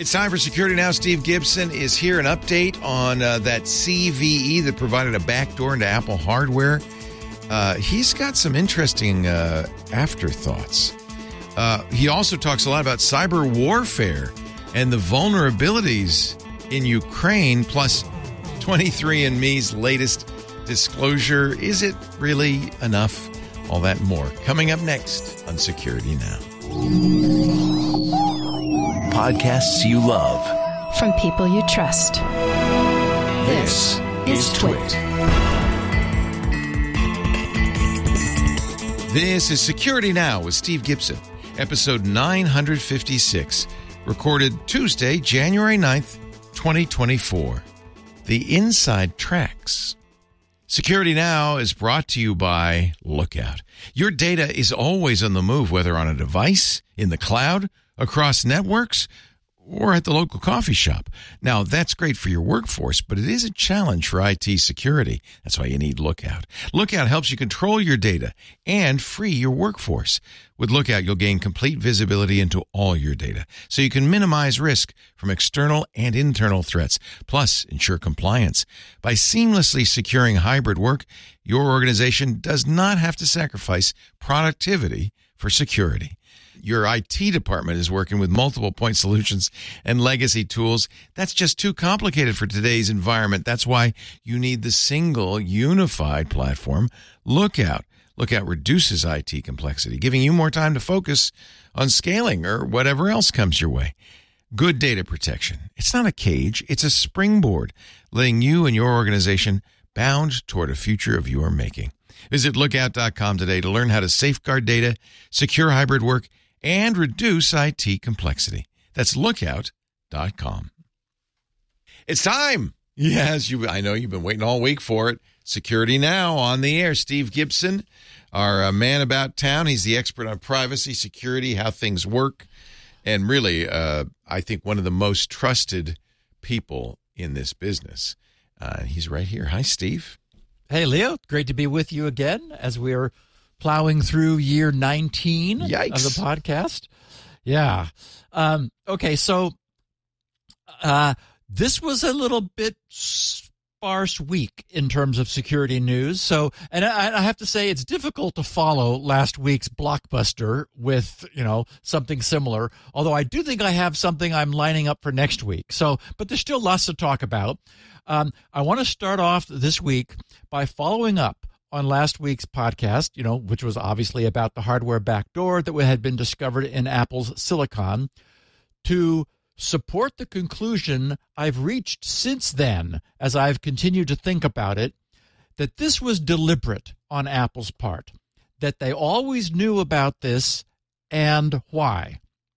It's time for Security Now. Steve Gibson is here. An update on that CVE that provided a backdoor into Apple hardware. He's got some interesting afterthoughts. He also talks a lot about cyber warfare and the vulnerabilities in Ukraine, plus 23andMe's latest disclosure. Is it really enough? All that and more coming up next on Security Now. Podcasts you love from people you trust. This is Twit. This is Security Now with Steve Gibson, episode 956, recorded Tuesday, January 9th, 2024. The Inside Tracks. Security Now is brought to you by Lookout. Your data is always on the move, whether on a device, in the cloud, across networks, or at the local coffee shop. Now, that's great for your workforce, but it is a challenge for IT security. That's why you need Lookout. Lookout helps you control your data and free your workforce. With Lookout, you'll gain complete visibility into all your data, so you can minimize risk from external and internal threats, plus ensure compliance. By seamlessly securing hybrid work, your organization does not have to sacrifice productivity for security. Your IT department is working with multiple point solutions and legacy tools. That's just too complicated for today's environment. That's why you need the single unified platform, Lookout. Lookout reduces IT complexity, giving you more time to focus on scaling or whatever else comes your way. Good data protection. It's not a cage. It's a springboard, letting you and your organization bound toward a future of your making. Visit lookout.com today to learn how to safeguard data, secure hybrid work, and reduce IT complexity. That's lookout.com. It's time. Yes, I know you've been waiting all week for it. Security Now on the air. Steve Gibson, our man about town. He's the expert on privacy, security, how things work, and really, I think one of the most trusted people in this business. He's right here. Hi, Steve. Hey, Leo. Great to be with you again as we're plowing through year 19 Yikes. of the podcast. Yeah. Okay, so this was a little bit sparse week in terms of security news. So, and I have to say it's difficult to follow last week's blockbuster with, something similar, although I do think I have something I'm lining up for next week. So, but there's still lots to talk about. I want to start off this week by following up on last week's podcast, which was obviously about the hardware backdoor that had been discovered in Apple's silicon, to support the conclusion I've reached since then, as I've continued to think about it, that this was deliberate on Apple's part, that they always knew about this and why.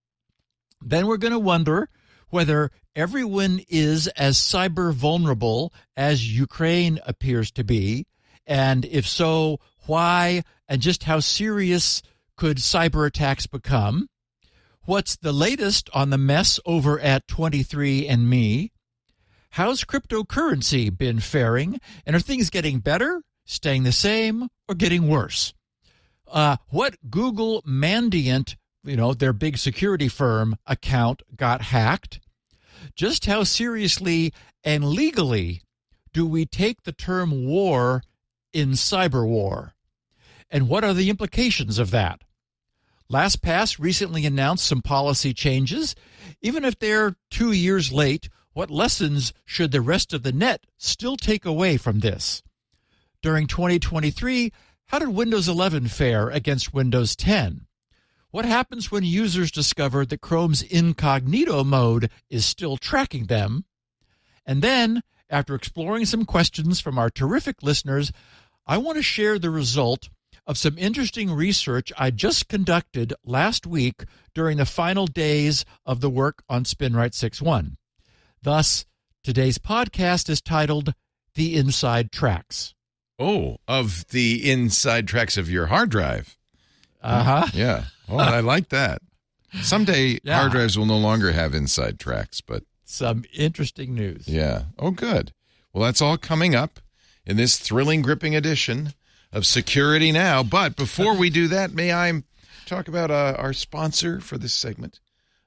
Then we're going to wonder whether everyone is as cyber vulnerable as Ukraine appears to be, and if so, why and just how serious could cyber attacks become? What's the latest on the mess over at 23andMe? How's cryptocurrency been faring? And are things getting better, staying the same, or getting worse? What Google Mandiant, their big security firm account got hacked? Just how seriously and legally do we take the term war in cyber war? And what are the implications of that? LastPass recently announced some policy changes. Even if they're 2 years late, what lessons should the rest of the net still take away from this? During 2023, how did Windows 11 fare against Windows 10? What happens when users discover that Chrome's incognito mode is still tracking them? And then, after exploring some questions from our terrific listeners, I want to share the result of some interesting research I just conducted last week during the final days of the work on SpinRite 6.1. Thus, today's podcast is titled The Inside Tracks. Oh, of the inside tracks of your hard drive. Uh-huh. Yeah. Oh, I like that. Someday hard drives will no longer have inside tracks, but some interesting news. Yeah. Oh, good. Well, that's all coming up in this thrilling, gripping edition of Security Now. But before we do that, may I talk about our sponsor for this segment?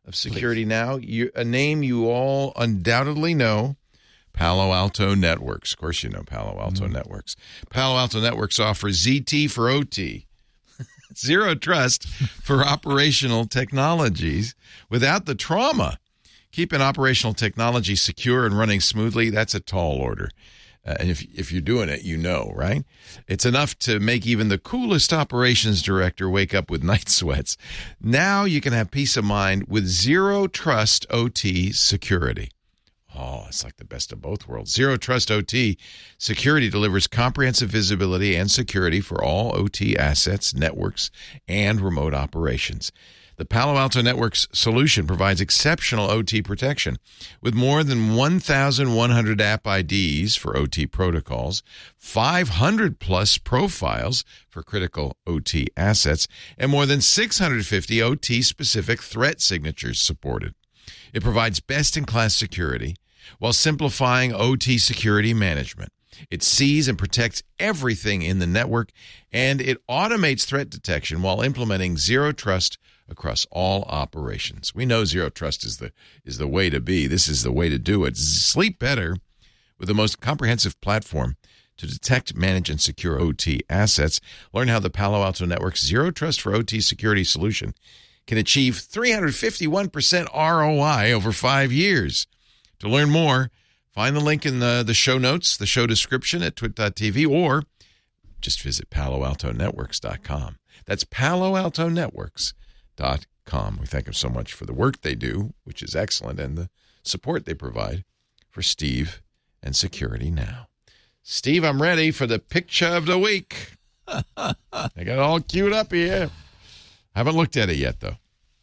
of Security Now. A name you all undoubtedly know, Palo Alto Networks. Of course you know Palo Alto Networks. Palo Alto Networks offers ZT for OT. Zero trust for operational technologies without the trauma. Keeping operational technology secure and running smoothly, that's a tall order. And if you're doing it, you know, right? It's enough to make even the coolest operations director wake up with night sweats. Now you can have peace of mind with Zero Trust OT security. Oh, it's like the best of both worlds. Zero Trust OT security delivers comprehensive visibility and security for all OT assets, networks, and remote operations. The Palo Alto Networks solution provides exceptional OT protection with more than 1,100 app IDs for OT protocols, 500-plus profiles for critical OT assets, and more than 650 OT-specific threat signatures supported. It provides best-in-class security while simplifying OT security management. It sees and protects everything in the network, and it automates threat detection while implementing Zero Trust across all operations. We know Zero Trust is the way to be. This is the way to do it. Sleep better with the most comprehensive platform to detect, manage, and secure OT assets. Learn how the Palo Alto Network's Zero Trust for OT security solution can achieve 351% ROI over 5 years. To learn more, find the link in the show notes, the show description at twit.tv, or just visit paloaltonetworks.com. That's paloaltonetworks.com. We thank them so much for the work they do, which is excellent, and the support they provide for Steve and Security Now. Steve, I'm ready for the picture of the week. I got it all queued up here. Haven't looked at it yet, though.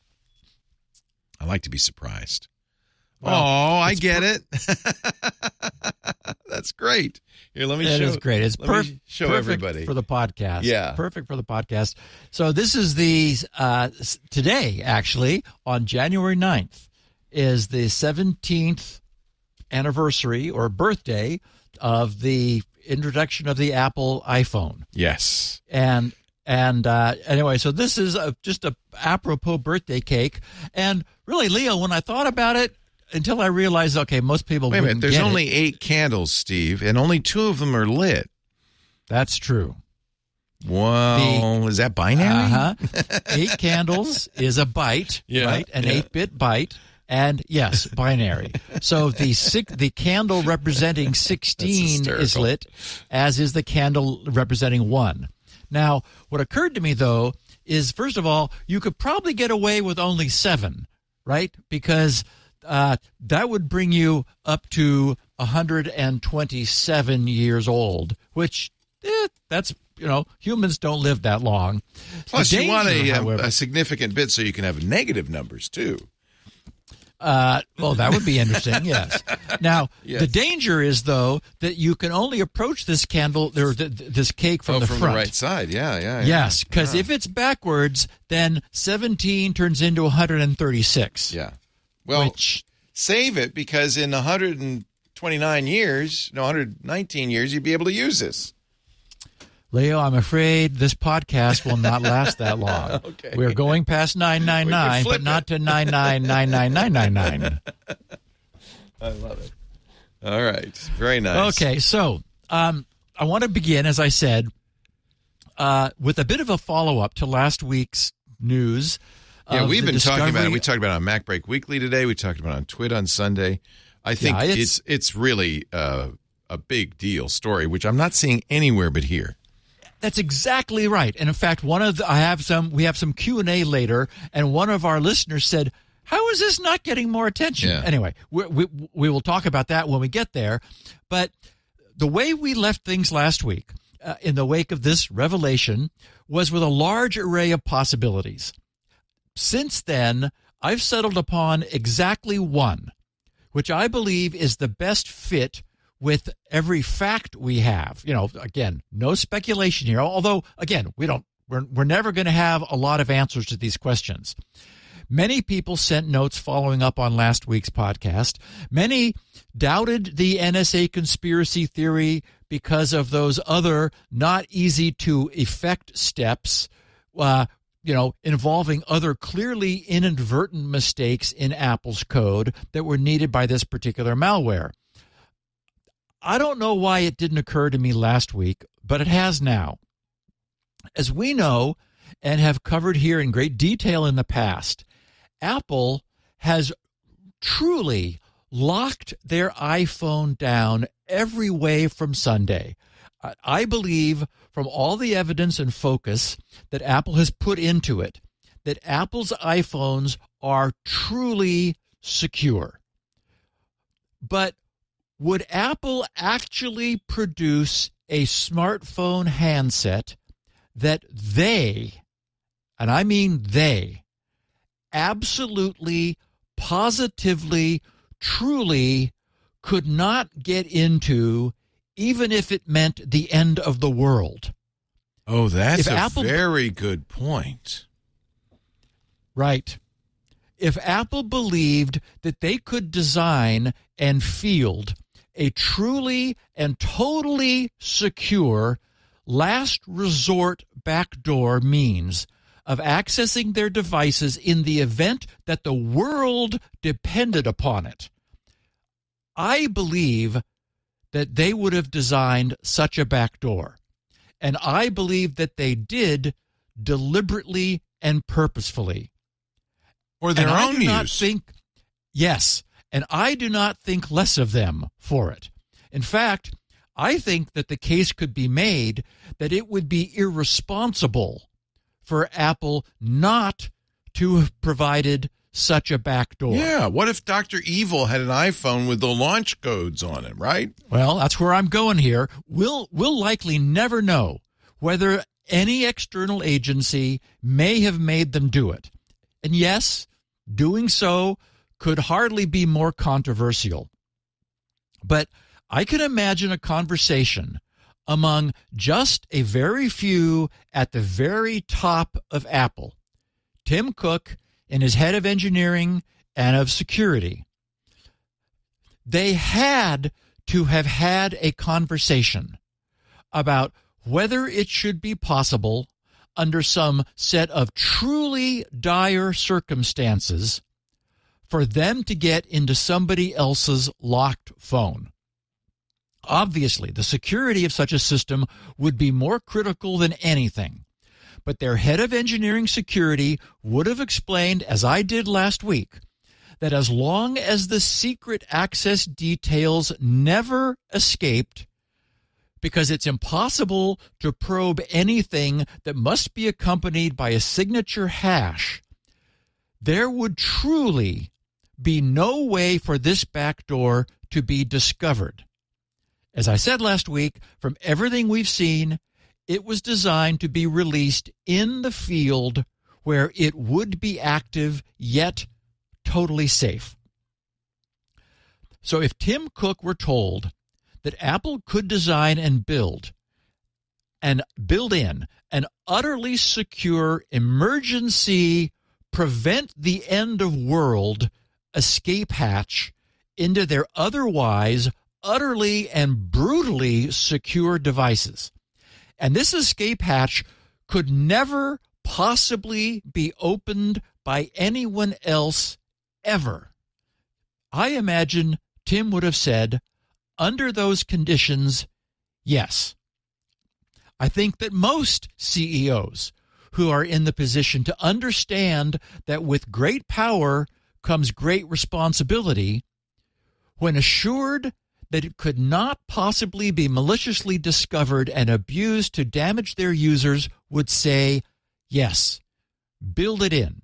I like to be surprised. Well, I get it. That's great. Here, let me show. It is great. It's show perfect everybody for the podcast. Yeah, perfect for the podcast. So this is the today, actually, on January 9th, is the 17th anniversary or birthday of the introduction of the Apple iPhone. Yes, and anyway, so this is just a apropos birthday cake. And really, Leo, when I thought about it, until I realized, okay, most people wait a minute. wouldn't There's get only it. 8 candles, Steve, and only 2 of them are lit. That's true. Well, is that binary? 8 candles is a byte, right? An 8-bit byte. And yes, binary. So the candle representing 16 is lit, as is the candle representing 1. Now, what occurred to me, though, is, first of all, you could probably get away with only 7, right? Because that would bring you up to 127 years old, which that's, humans don't live that long. Plus, you want a significant bit so you can have negative numbers, too. Well, that would be interesting, yes. Now, the danger is, though, that you can only approach this candle, or this cake from the front. From the right side, yeah. Yes, because if it's backwards, then 17 turns into 136. Yeah. Well, save it, because in 119 years, you'd be able to use this. Leo, I'm afraid this podcast will not last that long. Okay. We're going past 999, but not to 9999999. I love it. All right. Very nice. Okay, so I want to begin, as I said, with a bit of a follow-up to last week's news. Yeah, we've been talking about it. We talked about it on Mac Break Weekly today. We talked about it on Twit on Sunday. I think it's really a big deal story, which I'm not seeing anywhere but here. That's exactly right. And in fact, we have some Q&A later, and one of our listeners said, "How is this not getting more attention?" Yeah. Anyway, we will talk about that when we get there. But the way we left things last week, in the wake of this revelation, was with a large array of possibilities. Since then, I've settled upon exactly one, which I believe is the best fit with every fact we have. Again, no speculation here. Although, again, we're never going to have a lot of answers to these questions. Many people sent notes following up on last week's podcast. Many doubted the NSA conspiracy theory because of those other not easy to effect steps, involving other clearly inadvertent mistakes in Apple's code that were needed by this particular malware. I don't know why it didn't occur to me last week, but it has now. As we know and have covered here in great detail in the past, Apple has truly locked their iPhone down every way from Sunday. I believe from all the evidence and focus that Apple has put into it, that Apple's iPhones are truly secure. But would Apple actually produce a smartphone handset that they, and I mean they, absolutely, positively, truly could not get into, even if it meant the end of the world? Oh, that's very good point. Right. If Apple believed that they could design and field a truly and totally secure last resort backdoor means of accessing their devices in the event that the world depended upon it, I believe that they would have designed such a backdoor. And I believe that they did deliberately and purposefully. For their own use. Yes, and I do not think less of them for it. In fact, I think that the case could be made that it would be irresponsible for Apple not to have provided such a backdoor. Yeah, what if Dr. Evil had an iPhone with the launch codes on it, right? Well, that's where I'm going here. We'll likely never know whether any external agency may have made them do it. And yes, doing so could hardly be more controversial. But I can imagine a conversation among just a very few at the very top of Apple, Tim Cook and his head of engineering and of security. They had to have had a conversation about whether it should be possible under some set of truly dire circumstances for them to get into somebody else's locked phone. Obviously, the security of such a system would be more critical than anything. But their head of engineering security would have explained, as I did last week, that as long as the secret access details never escaped, because it's impossible to probe anything that must be accompanied by a signature hash, there would truly be no way for this backdoor to be discovered. As I said last week, from everything we've seen, it was designed to be released in the field where it would be active yet totally safe. So if Tim Cook were told that Apple could design and build in an utterly secure emergency prevent the end of world escape hatch into their otherwise utterly and brutally secure devices, and this escape hatch could never possibly be opened by anyone else ever, I imagine Tim would have said, under those conditions, yes. I think that most CEOs who are in the position to understand that with great power comes great responsibility, when assured that it could not possibly be maliciously discovered and abused to damage their users, would say, yes, build it in.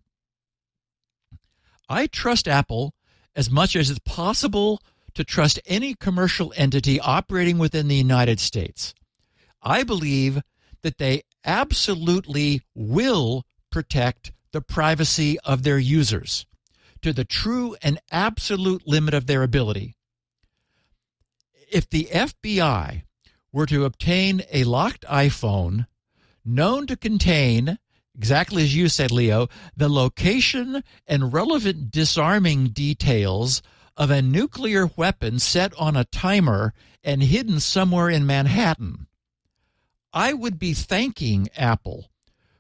I trust Apple as much as it's possible to trust any commercial entity operating within the United States. I believe that they absolutely will protect the privacy of their users to the true and absolute limit of their ability. If the FBI were to obtain a locked iPhone known to contain, exactly as you said, Leo, the location and relevant disarming details of a nuclear weapon set on a timer and hidden somewhere in Manhattan, I would be thanking Apple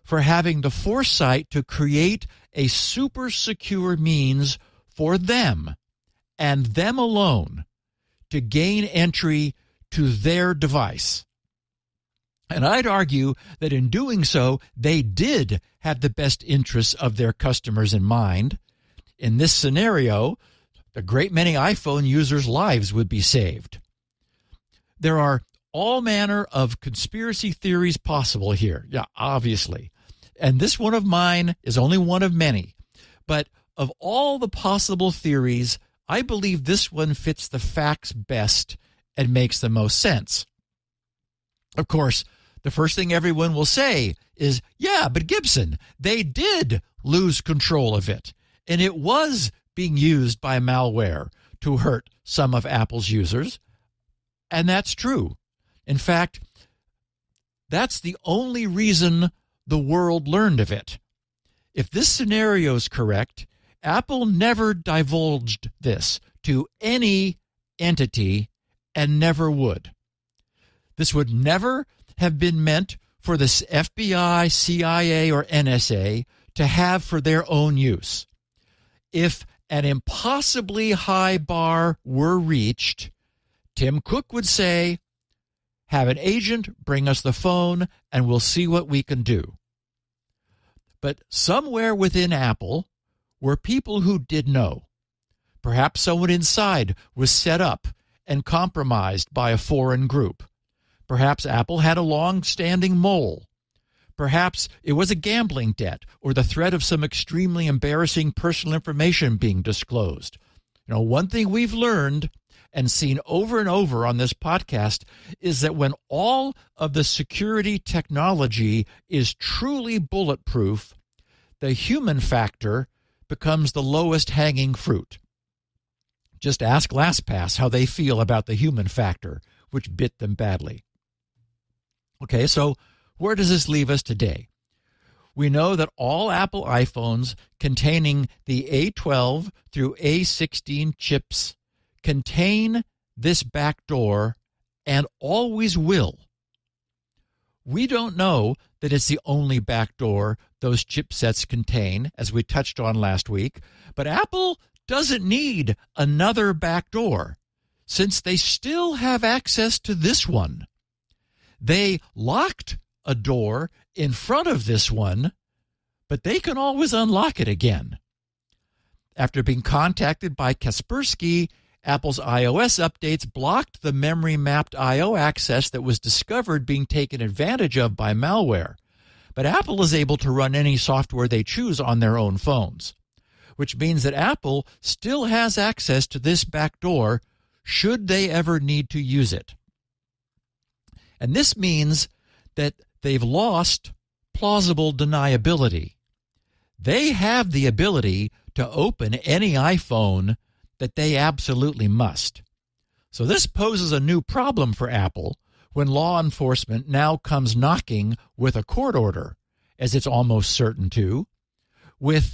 for having the foresight to create a super secure means for them and them alone to gain entry to their device. And I'd argue that in doing so, they did have the best interests of their customers in mind. In this scenario, a great many iPhone users' lives would be saved. There are all manner of conspiracy theories possible here. Yeah, obviously. And this one of mine is only one of many. But of all the possible theories, I believe this one fits the facts best and makes the most sense. Of course, the first thing everyone will say is, yeah, but Gibson, they did lose control of it. And it was being used by malware to hurt some of Apple's users. And that's true. In fact, that's the only reason the world learned of it. If this scenario is correct, Apple never divulged this to any entity and never would. This would never have been meant for the FBI, CIA, or NSA to have for their own use. If an impossibly high bar were reached, Tim Cook would say, have an agent bring us the phone and we'll see what we can do. But somewhere within Apple were people who did know. Perhaps someone inside was set up and compromised by a foreign group. Perhaps Apple had a long-standing mole. Perhaps it was a gambling debt or the threat of some extremely embarrassing personal information being disclosed. You know, one thing we've learned and seen over and over on this podcast is that when all of the security technology is truly bulletproof, the human factor becomes the lowest hanging fruit. Just ask LastPass how they feel about the human factor, which bit them badly. Okay, so where does this leave us today? We know that all Apple iPhones containing the A12 through A16 chips contain this backdoor and always will. We don't know that it's the only backdoor those chipsets contain, as we touched on last week, but Apple doesn't need another backdoor since they still have access to this one. They locked a door in front of this one, but they can always unlock it again. After being contacted by Kaspersky, Apple's iOS updates blocked the memory-mapped I/O access that was discovered being taken advantage of by malware. But Apple is able to run any software they choose on their own phones, which means that Apple still has access to this backdoor should they ever need to use it. And this means that they've lost plausible deniability. They have the ability to open any iPhone that they absolutely must. So this poses a new problem for Apple when law enforcement now comes knocking with a court order, as it's almost certain to, with,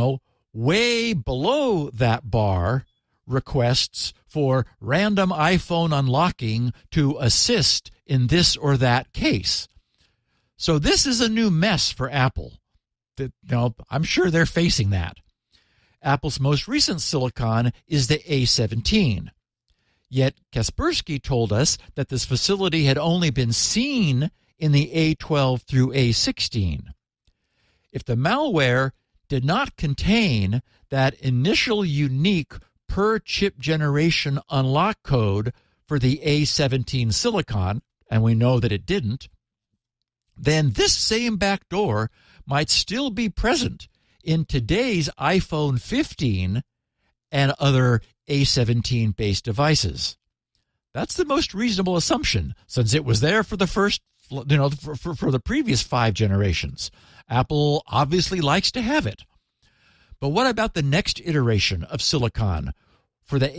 way below that bar requests for random iPhone unlocking to assist in this or that case. So this is a new mess for Apple. I'm sure they're facing that. Apple's most recent silicon is the A17. Yet Kaspersky told us that this facility had only been seen in the A12 through A16. If the malware did not contain that initial unique per-chip generation unlock code for the A17 silicon, and we know that it didn't, then this same backdoor might still be present in today's iPhone 15 and other A17-based devices. That's the most reasonable assumption, since it was there for the first, for the previous 5 generations. Apple obviously likes to have it. But what about the next iteration of silicon for the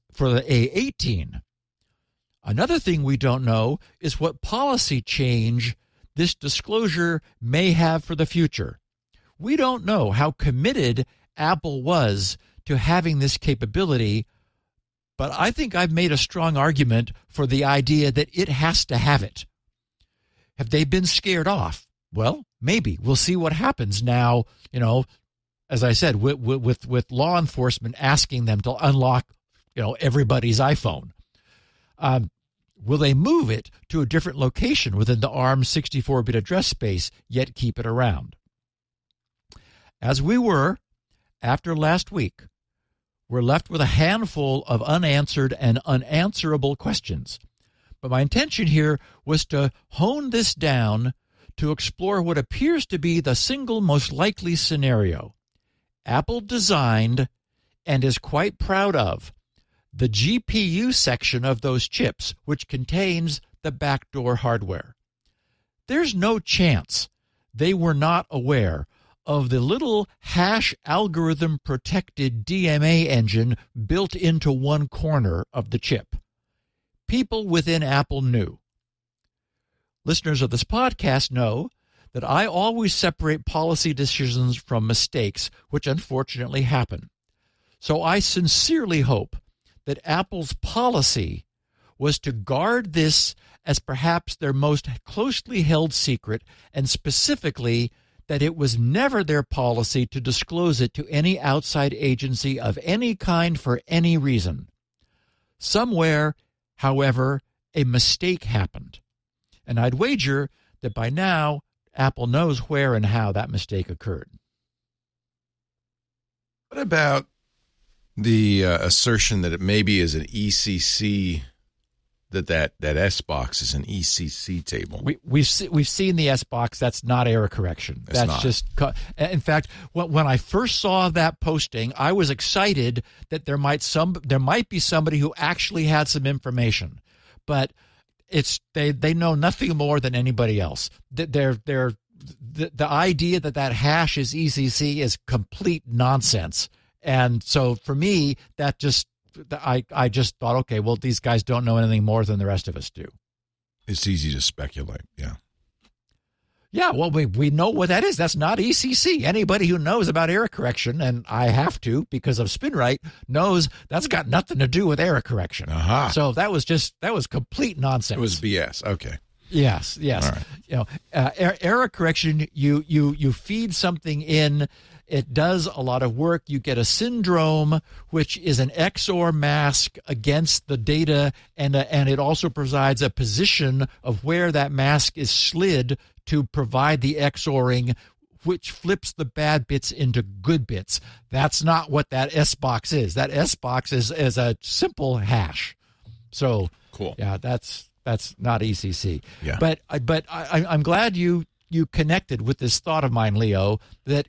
A18? Another thing we don't know is what policy change this disclosure may have for the future. We don't know how committed Apple was to having this capability, but I think I've made a strong argument for the idea that it has to have it. Have they been scared off? Well, maybe we'll see what happens now, as I said, with law enforcement asking them to unlock, everybody's iPhone. Will they move it to a different location within the ARM 64-bit address space, yet keep it around? As we were, after last week, we're left with a handful of unanswered and unanswerable questions. But my intention here was to hone this down to explore what appears to be the single most likely scenario. Apple designed and is quite proud of the GPU section of those chips, which contains the backdoor hardware. There's no chance they were not aware of the little hash algorithm protected DMA engine built into one corner of the chip. People within Apple knew. Listeners of this podcast know that I always separate policy decisions from mistakes, which unfortunately happen. So I sincerely hope that Apple's policy was to guard this as perhaps their most closely held secret, and specifically that it was never their policy to disclose it to any outside agency of any kind for any reason. Somewhere, however, a mistake happened. And I'd wager that by now, Apple knows where and how that mistake occurred. What about the assertion that it maybe is an ECC, that S-Box is an ECC table? We've seen the S-Box. That's not error correction. That's just. In fact, when I first saw that posting, I was excited that there might be somebody who actually had some information, but they know nothing more than anybody else. The idea that hash is ECC is complete nonsense. And so for me, that just. I just thought, okay, well, these guys don't know anything more than the rest of us do. It's easy to speculate, yeah. Yeah, well, we know what that is. That's not ECC. Anybody who knows about error correction, and I have to because of SpinRite, knows that's got nothing to do with error correction. Uh-huh. So that was complete nonsense. It was BS. Okay. Yes. All right. Error correction, you feed something in. It does a lot of work. You get a syndrome, which is an XOR mask against the data, and it also provides a position of where that mask is slid to provide the XORing, which flips the bad bits into good bits. That's not what that S-Box is. That S-Box is a simple hash. So cool. Yeah, that's not ECC. Yeah. But I'm glad you connected with this thought of mine, Leo, that,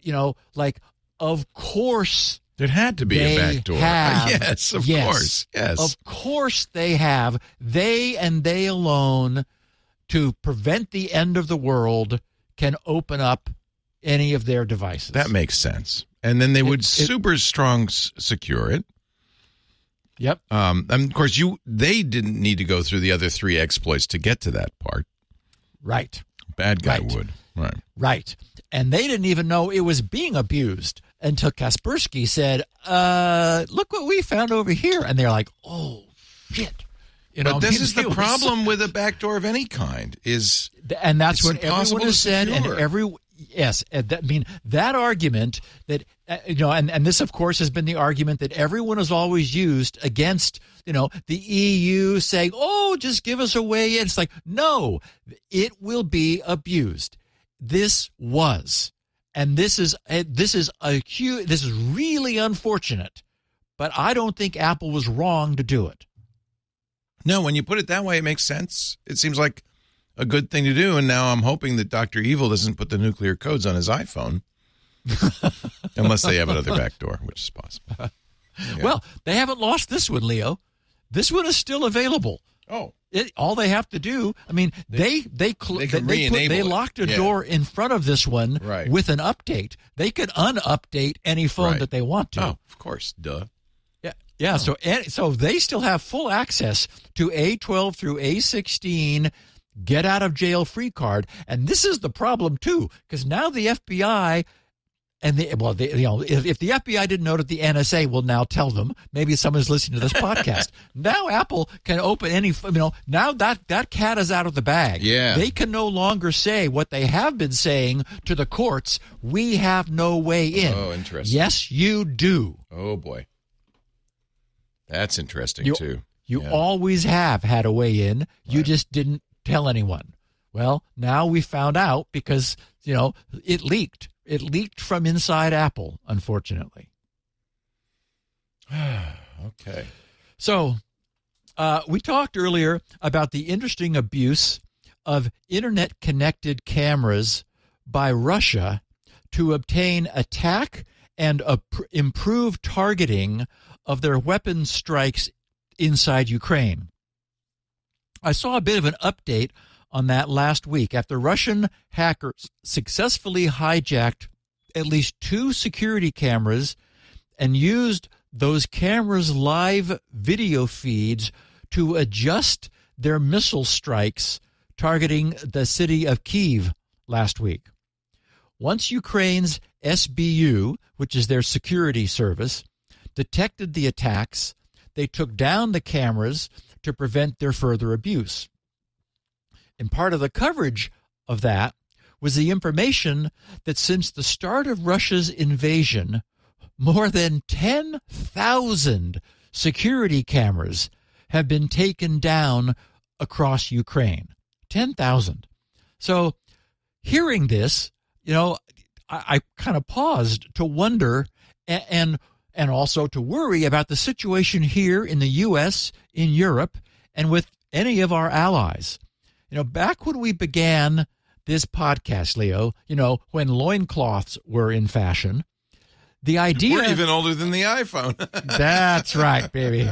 of course there had to be a backdoor. Yes, of course. Yes. Of course they have. They and they alone, to prevent the end of the world, can open up any of their devices. That makes sense. And then they would super strong secure it. Yep. And of course, they didn't need to go through the other three exploits to get to that part. Right. Bad guy would. Right. Right. And they didn't even know it was being abused until Kaspersky said, look what we found over here. And they're like, oh, shit. But this is the problem with a backdoor of any kind and that's what everyone has said. And that argument that, and this, of course, has been the argument that everyone has always used against, the EU saying, oh, just give us a way in. It's like, no, it will be abused. This was. And this is really unfortunate. But I don't think Apple was wrong to do it. No, when you put it that way, it makes sense. It seems like a good thing to do, and now I'm hoping that Dr. Evil doesn't put the nuclear codes on his iPhone. Unless they have another backdoor, which is possible. Yeah. Well, they haven't lost this one, Leo. This one is still available. Oh. All they have to do, they locked a door in front of this one with an update. They could unupdate any phone that they want to. Oh, of course. Duh. Yeah. So they still have full access to A12 through A16 get out of jail free card. And this is the problem too, because now the FBI And if the FBI didn't know it, the NSA will now tell them. Maybe someone's listening to this podcast. Now Apple can open any, now that cat is out of the bag. Yeah. They can no longer say what they have been saying to the courts. We have no way in. Oh, interesting. Yes, you do. Oh, boy. That's interesting, too. You always have had a way in. You just didn't tell anyone. Well, now we found out because, it leaked. It leaked from inside Apple, unfortunately. Okay. So we talked earlier about the interesting abuse of internet-connected cameras by Russia to obtain attack and improve targeting of their weapon strikes inside Ukraine. I saw a bit of an update on that last week after Russian hackers successfully hijacked at least 2 security cameras and used those cameras' live video feeds to adjust their missile strikes targeting the city of Kyiv last week. Once Ukraine's SBU, which is their security service, detected the attacks, they took down the cameras to prevent their further abuse. And part of the coverage of that was the information that since the start of Russia's invasion, more than 10,000 security cameras have been taken down across Ukraine. 10,000. So hearing this, I kind of paused to wonder and also to worry about the situation here in the U.S., in Europe, and with any of our allies. Back when we began this podcast, Leo, when loincloths were in fashion, the idea... We're even older than the iPhone. That's right, baby.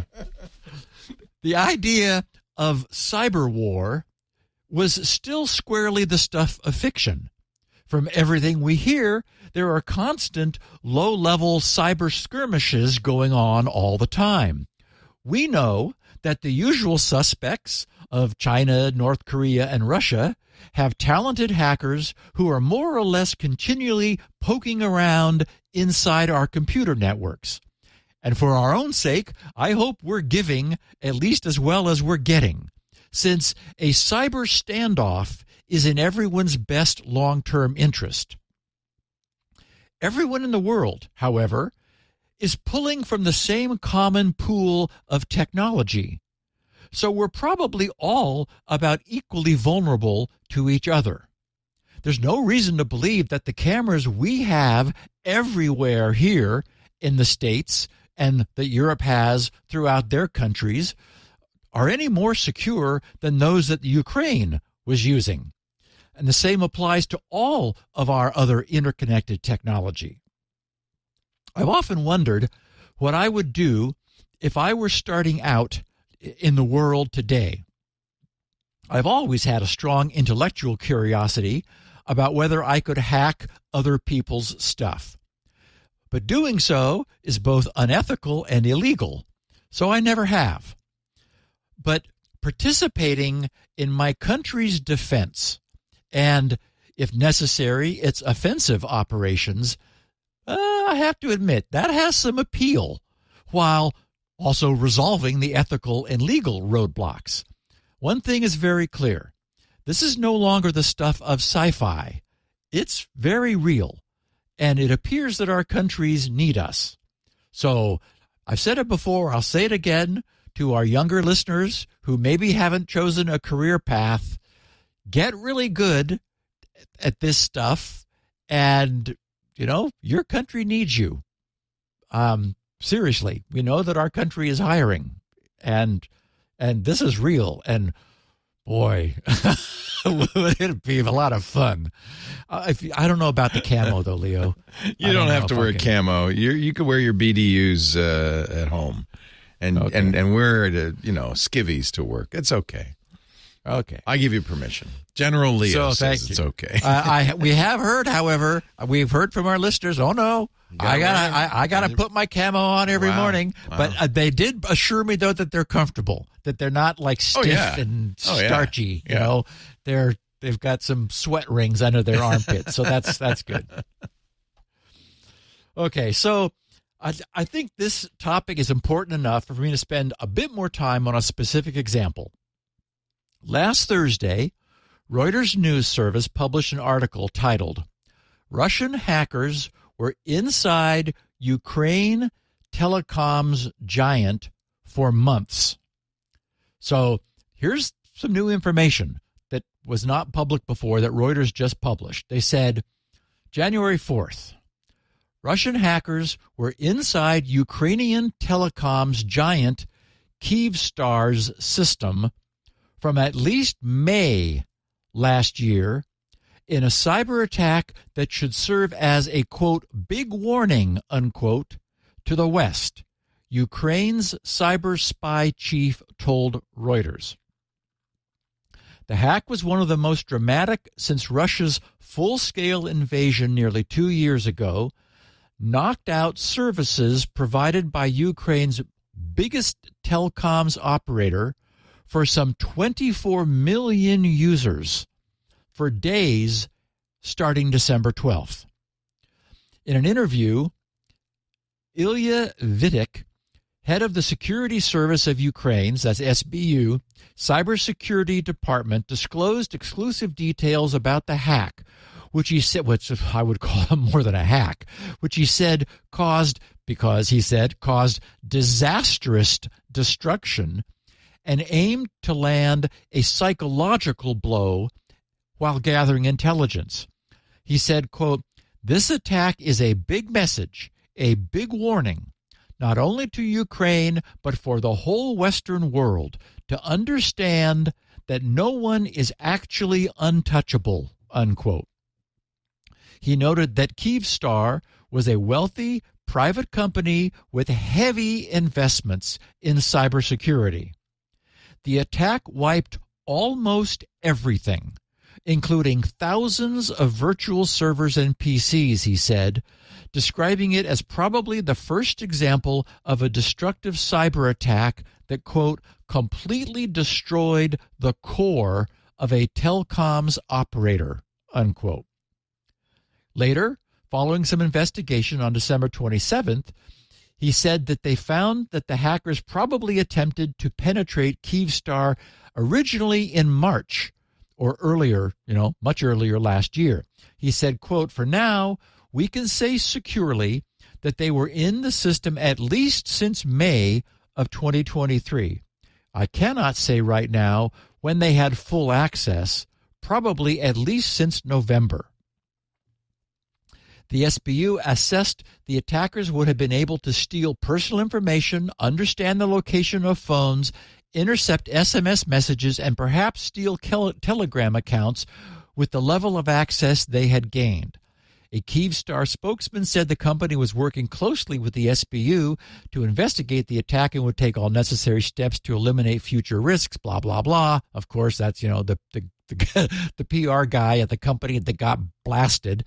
The idea of cyber war was still squarely the stuff of fiction. From everything we hear, there are constant low-level cyber skirmishes going on all the time. We know that the usual suspects of China, North Korea, and Russia have talented hackers who are more or less continually poking around inside our computer networks. And for our own sake, I hope we're giving at least as well as we're getting, since a cyber standoff is in everyone's best long-term interest. Everyone in the world, however, is pulling from the same common pool of technology. So we're probably all about equally vulnerable to each other. There's no reason to believe that the cameras we have everywhere here in the States and that Europe has throughout their countries are any more secure than those that Ukraine was using. And the same applies to all of our other interconnected technology. I've often wondered what I would do if I were starting out in the world today. I've always had a strong intellectual curiosity about whether I could hack other people's stuff. But doing so is both unethical and illegal, so I never have. But participating in my country's defense and, if necessary, its offensive operations, I have to admit, that has some appeal, while also resolving the ethical and legal roadblocks. One thing is very clear. This is no longer the stuff of sci-fi. It's very real, and it appears that our countries need us. So, I've said it before, I'll say it again to our younger listeners who maybe haven't chosen a career path. Get really good at this stuff, and your country needs you. Seriously, we know that our country is hiring, and this is real. And boy, would it be a lot of fun. I don't know about the camo though, Leo. You don't have to wear camo. You could wear your BDUs at home, and wear skivvies to work. It's okay. Okay, I give you permission. General Leo says it's okay. We have heard, however, we've heard from our listeners. Oh no, I gotta put my camo on every morning. Wow. But they did assure me though that they're comfortable, that they're not like stiff and starchy. You know, they've got some sweat rings under their armpits, so that's good. Okay, so I think this topic is important enough for me to spend a bit more time on a specific example. Last Thursday, Reuters News Service published an article titled, "Russian Hackers Were Inside Ukraine Telecoms Giant for Months." So here's some new information that was not public before that Reuters just published. They said, January 4th, Russian hackers were inside Ukrainian telecoms giant Kyivstar's system from at least May last year in a cyber attack that should serve as a, quote, big warning, unquote, to the West, Ukraine's cyber spy chief told Reuters. The hack was one of the most dramatic since Russia's full-scale invasion nearly 2 years ago, knocked out services provided by Ukraine's biggest telecoms operator for some 24 million users for days starting December 12th. In an interview, Ilya Vitek, head of the Security Service of Ukraine's, that's SBU, cybersecurity department, disclosed exclusive details about the hack, which he said, which I would call more than a hack, which he said caused disastrous destruction and aimed to land a psychological blow while gathering intelligence. He said, quote, "This attack is a big message, a big warning, not only to Ukraine, but for the whole Western world, to understand that no one is actually untouchable," unquote. He noted that Kyivstar was a wealthy private company with heavy investments in cybersecurity. The attack wiped almost everything, including thousands of virtual servers and PCs, he said, describing it as probably the first example of a destructive cyber attack that, quote, completely destroyed the core of a telecoms operator, unquote. Later, following some investigation on December 27th, he said that they found that the hackers probably attempted to penetrate Kyivstar originally in March or earlier, much earlier last year. He said, quote, "For now, we can say securely that they were in the system at least since May of 2023. I cannot say right now when they had full access, probably at least since November." The SBU assessed the attackers would have been able to steal personal information, understand the location of phones, intercept SMS messages, and perhaps steal Telegram accounts with the level of access they had gained. A Kyivstar spokesman said the company was working closely with the SBU to investigate the attack and would take all necessary steps to eliminate future risks, blah, blah, blah. Of course, that's, the PR guy at the company that got blasted.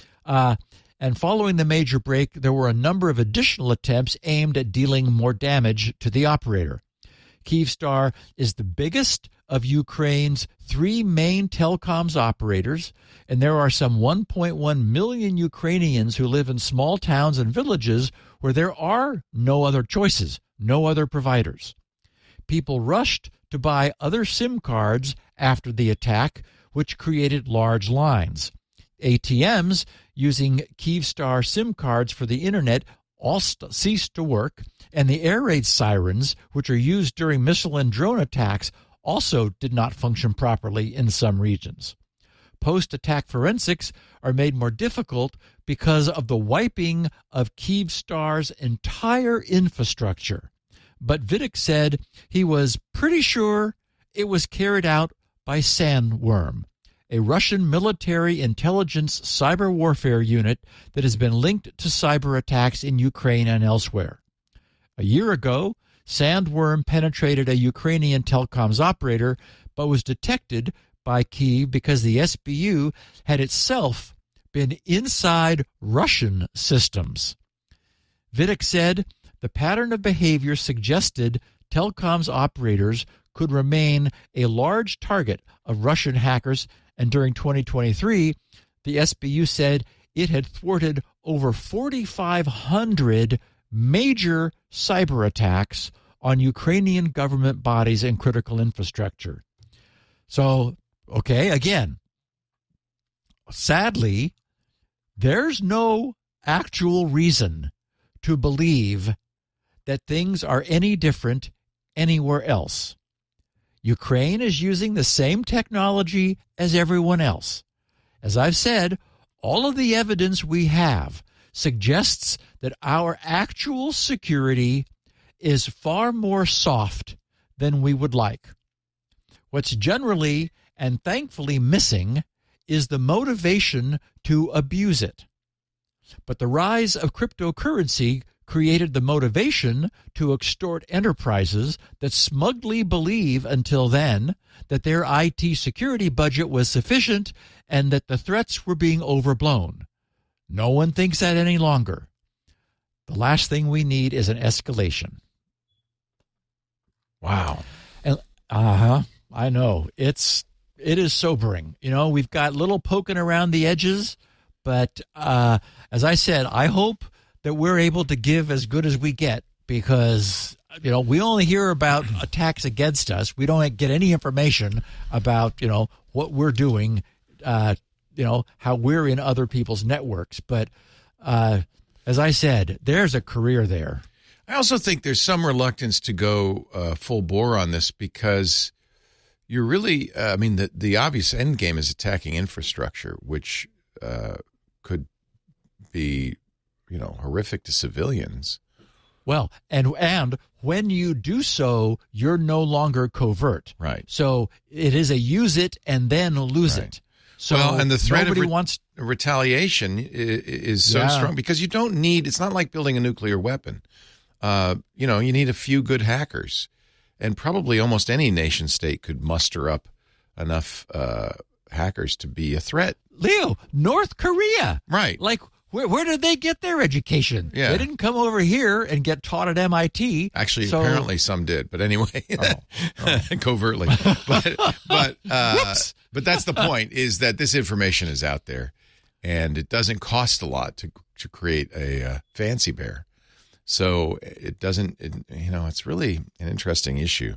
And following the major break, there were a number of additional attempts aimed at dealing more damage to the operator. Kyivstar is the biggest of Ukraine's three main telecoms operators, and there are some 1.1 million Ukrainians who live in small towns and villages where there are no other choices, no other providers. People rushed to buy other SIM cards after the attack, which created large lines. ATMs using Kyivstar SIM cards for the internet all ceased to work, and the air raid sirens, which are used during missile and drone attacks, also did not function properly in some regions. Post-attack forensics are made more difficult because of the wiping of Kyivstar's entire infrastructure. But Vitek said he was pretty sure it was carried out by Sandworm, a Russian military intelligence cyber warfare unit that has been linked to cyber attacks in Ukraine and elsewhere. A year ago, Sandworm penetrated a Ukrainian telecoms operator, but was detected by Kyiv because the SBU had itself been inside Russian systems. Vitek said the pattern of behavior suggested telecoms operators could remain a large target of Russian hackers, and during 2023, the SBU said it had thwarted over 4,500 major cyber attacks on Ukrainian government bodies and critical infrastructure. So, okay, again, sadly, there's no actual reason to believe that things are any different anywhere else. Ukraine is using the same technology as everyone else. As I've said, all of the evidence we have suggests that our actual security is far more soft than we would like. What's generally and thankfully missing is the motivation to abuse it. But the rise of cryptocurrency created the motivation to extort enterprises that smugly believe until then that their IT security budget was sufficient and that the threats were being overblown. No one thinks that any longer. The last thing we need is an escalation. Wow. And I know. It is sobering. You know, we've got little poking around the edges, but as I said, I hope that we're able to give as good as we get, because, you know, we only hear about attacks against us. We don't get any information about, you know, what we're doing, you know, how we're in other people's networks. But as I said, there's a career there. I also think there's some reluctance to go full bore on this because you're really, I mean, the obvious end game is attacking infrastructure, which could be, you know, horrific to civilians. Well, and when you do so, you're no longer covert. Right. So it is a use it and then lose it. So well, and the threat of wants retaliation is so strong because you don't need, it's not like building a nuclear weapon. You know, you need a few good hackers, and probably almost any nation state could muster up enough hackers to be a threat. Leo, North Korea. Right. Like, where did they get their education? Yeah. They didn't come over here and get taught at MIT. Actually, apparently some did, but anyway, covertly. But that's the point, is that this information is out there, and it doesn't cost a lot to create a fancy bear. So it doesn't, you know, it's really an interesting issue.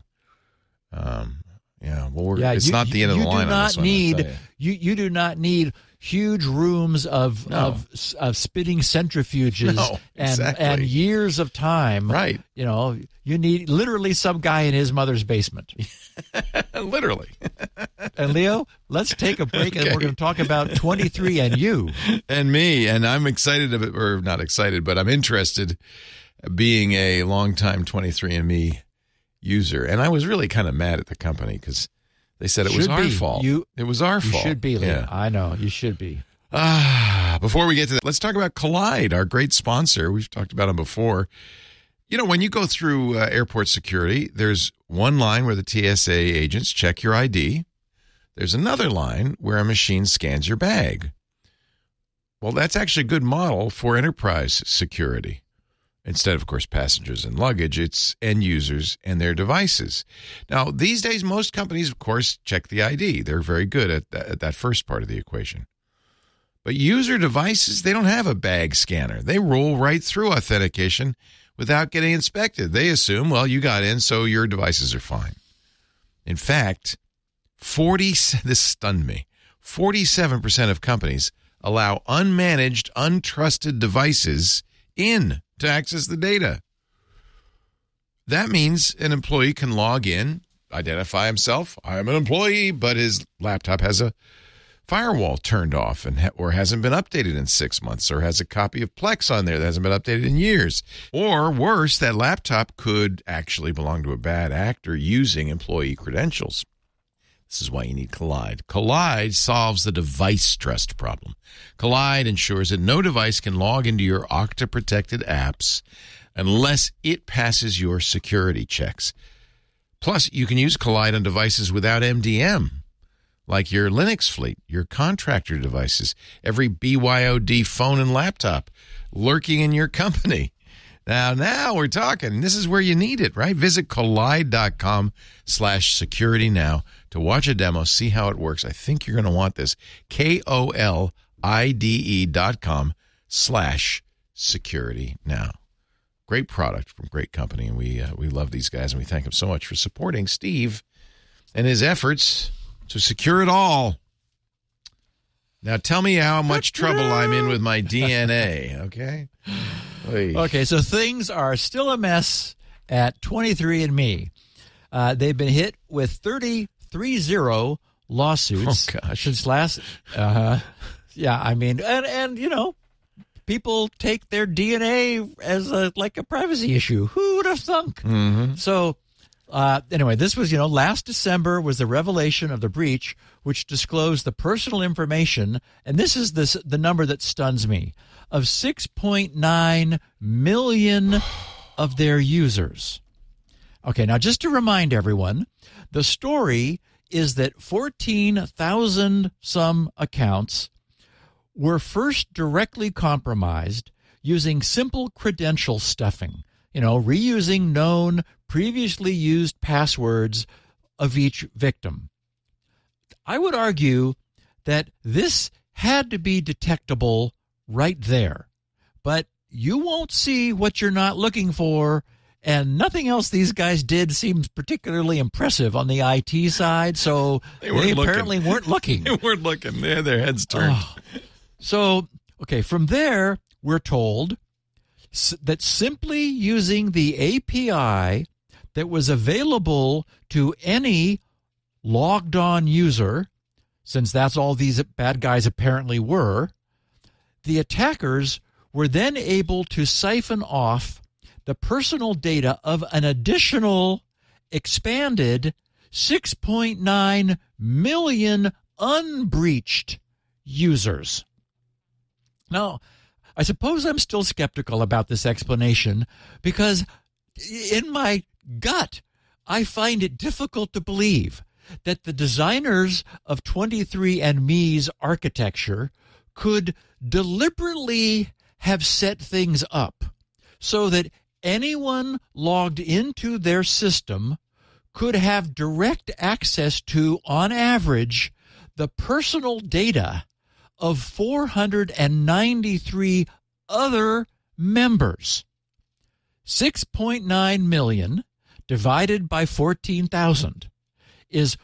It's not the end of the line on this one. You do not need huge rooms of spinning centrifuges and years of time. Right. You know, you need literally some guy in his mother's basement. Literally. And Leo, let's take a break, and we're going to talk about 23andU. And me, and I'm excited or not excited, but I'm interested, being a longtime 23andMe user. And I was really kind of mad at the company because they said it was our fault. It was our fault. You should be, Leo. Yeah. I know. You should be. Before we get to that, let's talk about Collide, our great sponsor. We've talked about them before. You know, when you go through airport security, there's one line where the TSA agents check your ID. There's another line where a machine scans your bag. Well, that's actually a good model for enterprise security. Instead of course, passengers and luggage, it's end users and their devices. Now, these days, most companies, of course, check the ID. They're very good at that first part of the equation. But user devices, they don't have a bag scanner. They roll right through authentication without getting inspected. They assume, well, you got in, so your devices are fine. In fact, this stunned me, 47% of companies allow unmanaged, untrusted devices in to access the data. That means an employee can log in, identify himself. I am an employee, but his laptop has a firewall turned off or hasn't been updated in 6 months, or has a copy of Plex on there that hasn't been updated in years. Or worse, that laptop could actually belong to a bad actor using employee credentials. This is why you need Collide. Collide solves the device trust problem. Collide ensures that no device can log into your Okta-protected apps unless it passes your security checks. Plus, you can use Collide on devices without MDM, like your Linux fleet, your contractor devices, every BYOD phone and laptop lurking in your company. Now we're talking. This is where you need it, right? Visit Collide.com/security now to watch a demo, see how it works. I think you're going to want this. KOLIDE.com eToro.com/security now. Great product from great company, and we love these guys, and we thank them so much for supporting Steve and his efforts to secure it all. Now tell me how much trouble I'm in with my DNA, okay? Okay, so things are still a mess at 23andMe. They've been hit with 30 lawsuits since last. Yeah, I mean, and you know, people take their DNA as like a privacy issue. Who would have thunk? Mm-hmm. So anyway, this was, last December was the revelation of the breach, which disclosed the personal information, and this is the number that stuns me, of 6.9 million of their users. Okay, now just to remind everyone, the story is that 14,000 some accounts were first directly compromised using simple credential stuffing, reusing known, previously used passwords of each victim. I would argue that this had to be detectable right there, but you won't see what you're not looking for, and nothing else these guys did seems particularly impressive on the IT side, so they apparently weren't looking. They weren't looking. They had their heads turned. So, okay, from there, we're told that simply using the API that was available to any logged-on user, since that's all these bad guys apparently were, the attackers were then able to siphon off the personal data of an additional expanded 6.9 million unbreached users. Now, I suppose I'm still skeptical about this explanation because in my gut, I find it difficult to believe that the designers of 23andMe's architecture could deliberately have set things up so that anyone logged into their system could have direct access to, on average, the personal data of 493 other members. 6.9 million divided by 14,000 is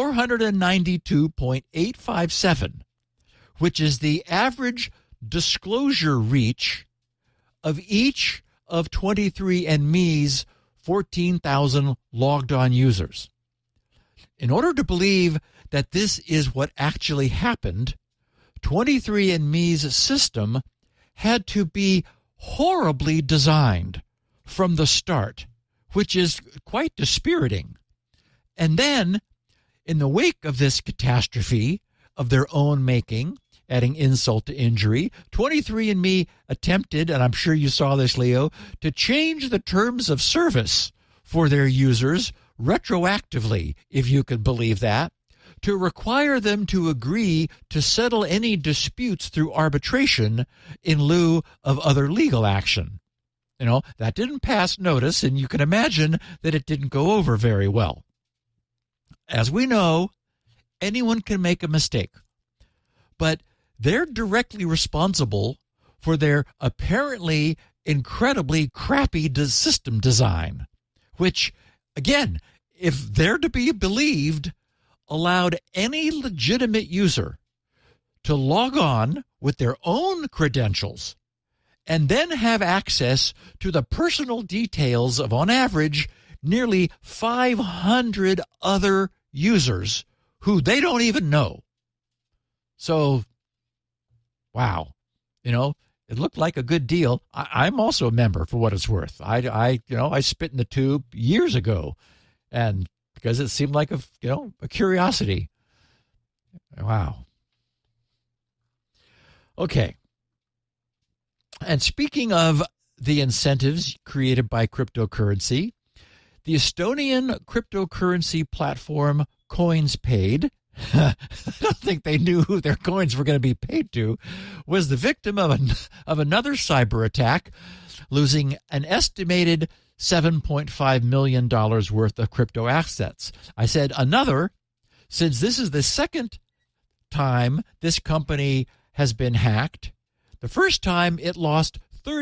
492.857, which is the average disclosure reach of each of 23andMe's 14,000 logged-on users. In order to believe that this is what actually happened, 23andMe's system had to be horribly designed from the start, which is quite dispiriting. And then, in the wake of this catastrophe of their own making, adding insult to injury, 23andMe attempted, and I'm sure you saw this, Leo, to change the terms of service for their users retroactively, if you could believe that, to require them to agree to settle any disputes through arbitration in lieu of other legal action. That didn't pass notice, and you can imagine that it didn't go over very well. As we know, anyone can make a mistake, but they're directly responsible for their apparently incredibly crappy system design, which, again, if they're to be believed, allowed any legitimate user to log on with their own credentials and then have access to the personal details of, on average, nearly 500 other users who they don't even know. So, wow, it looked like a good deal. I'm also a member, for what it's worth. I spit in the tube years ago, and because it seemed like a curiosity. Wow. Okay. And speaking of the incentives created by cryptocurrency, the Estonian cryptocurrency platform CoinsPaid, I don't think they knew who their coins were going to be paid to, was the victim of another cyber attack, losing an estimated $7.5 million worth of crypto assets. I said another, since this is the second time this company has been hacked. The first time it lost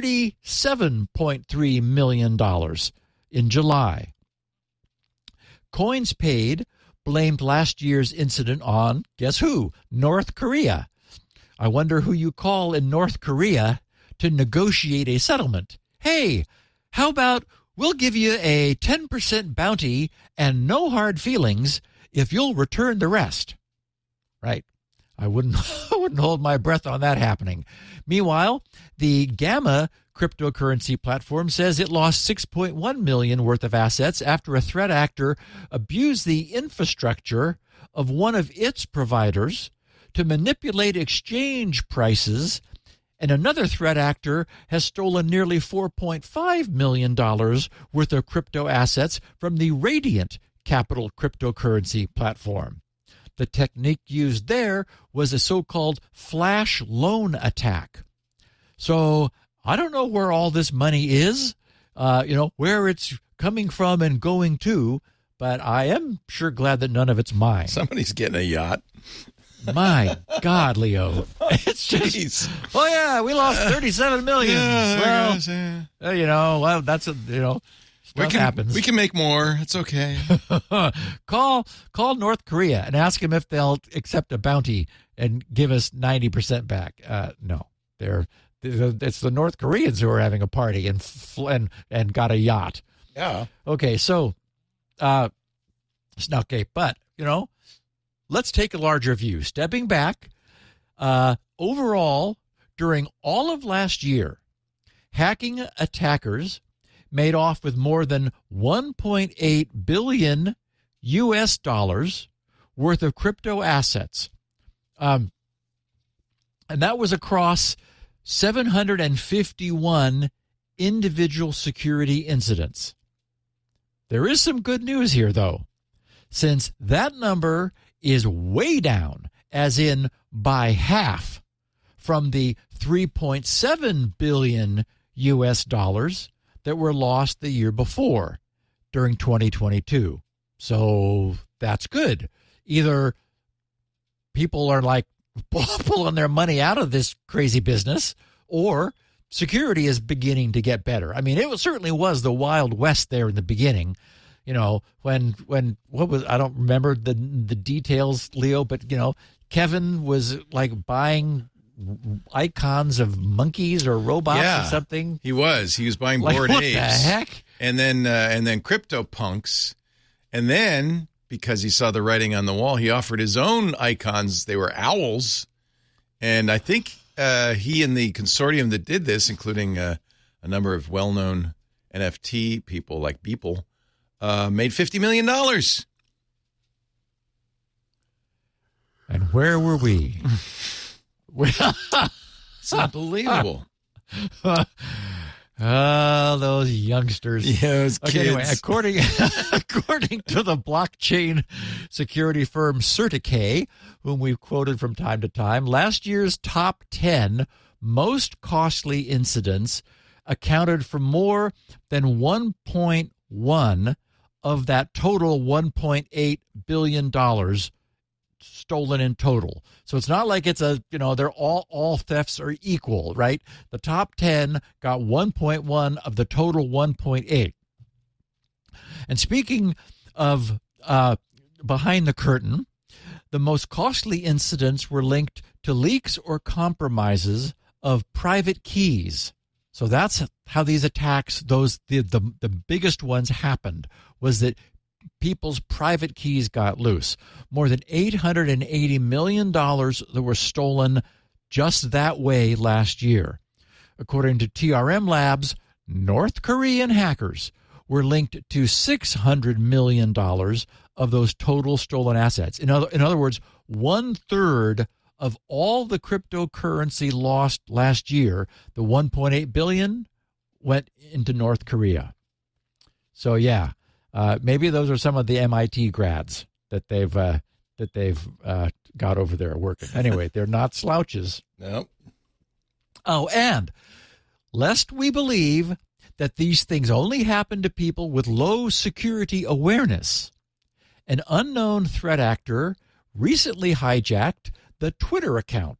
$37.3 million in July. CoinsPaid blamed last year's incident on, guess who? North Korea. I wonder who you call in North Korea to negotiate a settlement. Hey, how about we'll give you a 10% bounty and no hard feelings if you'll return the rest. Right. I wouldn't hold my breath on that happening. Meanwhile, the Gamma cryptocurrency platform says it lost $6.1 million worth of assets after a threat actor abused the infrastructure of one of its providers to manipulate exchange prices, and another threat actor has stolen nearly $4.5 million worth of crypto assets from the Radiant Capital cryptocurrency platform. The technique used there was a so-called flash loan attack. So I don't know where all this money is, where it's coming from and going to, but I am sure glad that none of it's mine. Somebody's getting a yacht. My God, Leo. It's just, Jeez. oh, yeah, we lost $37 million. Well, that's stuff happens. We can make more. It's okay. Call North Korea and ask them if they'll accept a bounty and give us 90% back. No, it's the North Koreans who are having a party and got a yacht. Yeah. Okay, so okay, but let's take a larger view. Stepping back, overall, during all of last year, hacking attackers made off with more than $1.8 billion worth of crypto assets. And that was across 751 individual security incidents. There is some good news here, though, since that number is way down, as in by half, from the $3.7 billion that were lost the year before during 2022. So that's good. Either people are like pulling their money out of this crazy business, or security is beginning to get better. I mean, it certainly was the Wild West there in the beginning. When what was, I don't remember the details, Leo, but Kevin was like buying icons of monkeys or robots or something. He was buying Bored what Apes. The heck? And then CryptoPunks, and then because he saw the writing on the wall, he offered his own icons. They were owls, and I think he and the consortium that did this, including a number of well-known NFT people like Beeple, made $50 million. And where were we? It's unbelievable. Those youngsters. Yeah, those kids. Anyway, according to the blockchain security firm CertiK, whom we've quoted from time to time, last year's top 10 most costly incidents accounted for more than 1.1 of that total $1.8 billion stolen in total. So it's not like it's they're all thefts are equal, right? The top 10 got 1.1 of the total 1.8. And speaking of behind the curtain, the most costly incidents were linked to leaks or compromises of private keys. So that's how these attacks, the biggest ones happened, was that people's private keys got loose. More than $880 million that were stolen just that way last year. According to TRM Labs, North Korean hackers were linked to $600 million of those total stolen assets. In other words, 1/3 of all the cryptocurrency lost last year, the $1.8 billion, went into North Korea. So yeah. Maybe those are some of the MIT grads that they've got over there working. Anyway, they're not slouches. Nope. Oh, and lest we believe that these things only happen to people with low security awareness, an unknown threat actor recently hijacked the Twitter account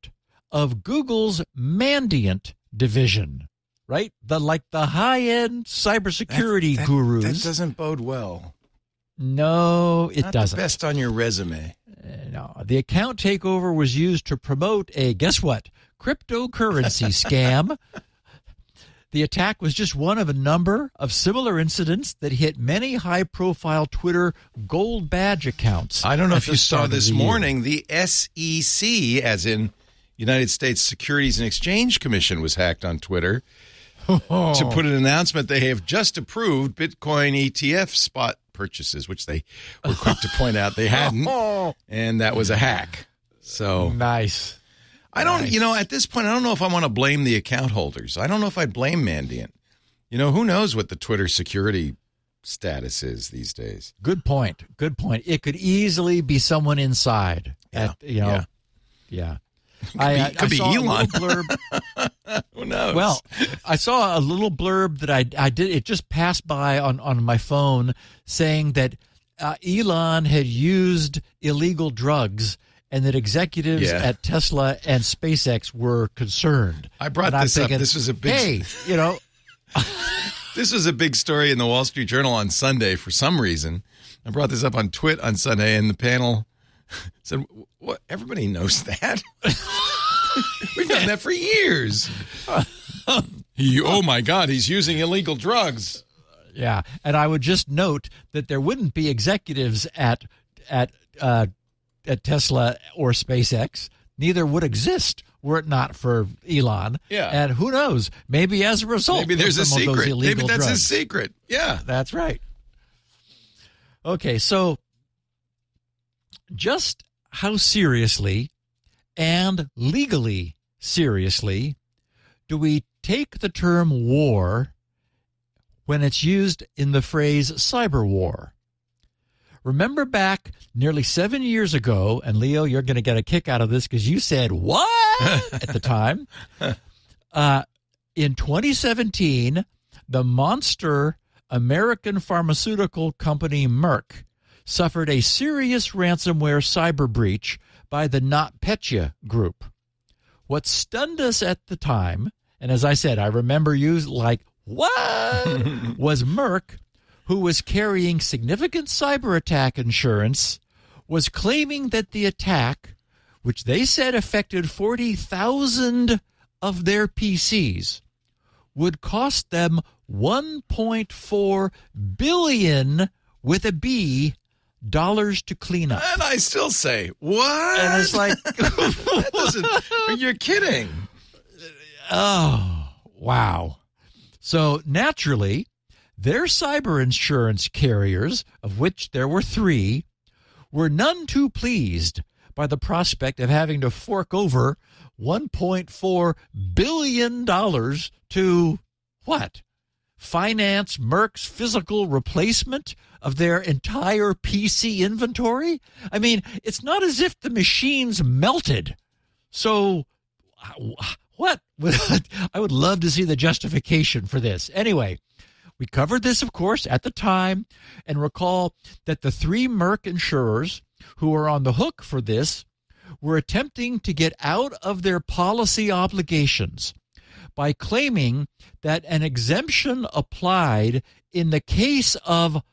of Google's Mandiant division, right? The high-end cybersecurity gurus. That doesn't bode well. No, it Not doesn't. the best on your resume. No, the account takeover was used to promote a, guess what, cryptocurrency scam. The attack was just one of a number of similar incidents that hit many high-profile Twitter gold badge accounts. I don't know at if the you saw start of this the year. morning, the SEC, as in United States Securities and Exchange Commission, was hacked on Twitter to put an announcement they have just approved Bitcoin ETF spot purchases, which they were quick to point out they hadn't, and that was a hack. So Nice. I don't, at this point, I don't know if I want to blame the account holders. I don't know if I blame Mandiant. Who knows what the Twitter security status is these days. Good point. It could easily be someone inside. Yeah. I be saw Elon. a little blurb. Who knows? Well, I saw a little blurb that I did. It just passed by on my phone saying that Elon had used illegal drugs and that executives at Tesla and SpaceX were concerned. I brought and this I'm thinking, up. This was a big. This was a big story in the Wall Street Journal on Sunday for some reason. I brought this up on Twit on Sunday, and the panel said, "What? Everybody knows that. We've done that for years." Oh my God, he's using illegal drugs. Yeah, and I would just note that there wouldn't be executives at Tesla or SpaceX. Neither would exist were it not for Elon. Yeah. And who knows? Maybe as a result, Maybe there's a of some of those secret. illegal Maybe that's drugs. his secret. Yeah. That's right. Okay, so just how seriously and legally seriously do we take the term war when it's used in the phrase cyber war? Remember back nearly 7 years ago, and Leo, you're going to get a kick out of this because you said, what? At the time. In 2017, the monster American pharmaceutical company Merck suffered a serious ransomware cyber breach by the NotPetya group. What stunned us at the time, and as I said, I remember you like, what? Was Merck, who was carrying significant cyber attack insurance, was claiming that the attack, which they said affected 40,000 of their PCs, would cost them $1.4 billion with a B dollars to clean up. And I still say, what? And it's like, you're kidding. Oh, wow. So naturally, their cyber insurance carriers, of which there were 3, were none too pleased by the prospect of having to fork over $1.4 billion to what? Finance Merck's physical replacement of their entire PC inventory? I mean, it's not as if the machines melted. So what? I would love to see the justification for this. Anyway, we covered this, of course, at the time, and recall that the 3 Merck insurers who were on the hook for this were attempting to get out of their policy obligations by claiming that an exemption applied in the case of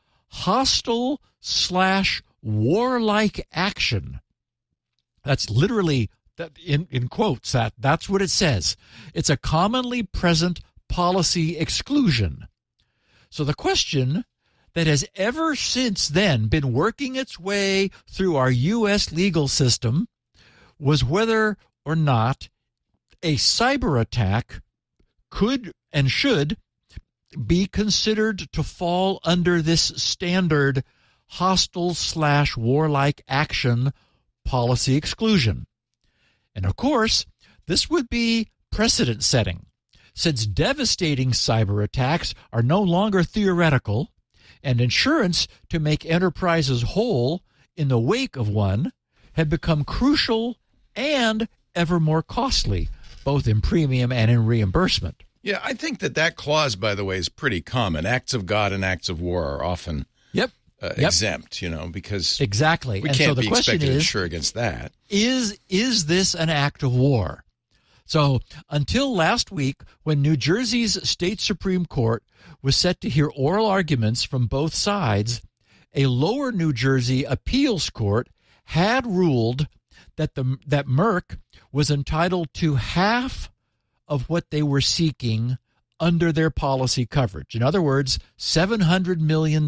hostile/warlike action. That's literally, in quotes, that's what it says. It's a commonly present policy exclusion. So the question that has ever since then been working its way through our U.S. legal system was whether or not a cyber attack could and should be considered to fall under this standard hostile/warlike action policy exclusion. And of course, this would be precedent setting, since devastating cyber attacks are no longer theoretical, and insurance to make enterprises whole in the wake of one had become crucial and ever more costly, both in premium and in reimbursement. Yeah, I think that clause, by the way, is pretty common. Acts of God and acts of war are often exempt, because exactly. we and can't so the be question expected to is, insure against that. Is this an act of war? So until last week, when New Jersey's state Supreme Court was set to hear oral arguments from both sides, a lower New Jersey appeals court had ruled that Merck was entitled to half of what they were seeking under their policy coverage. In other words, $700 million.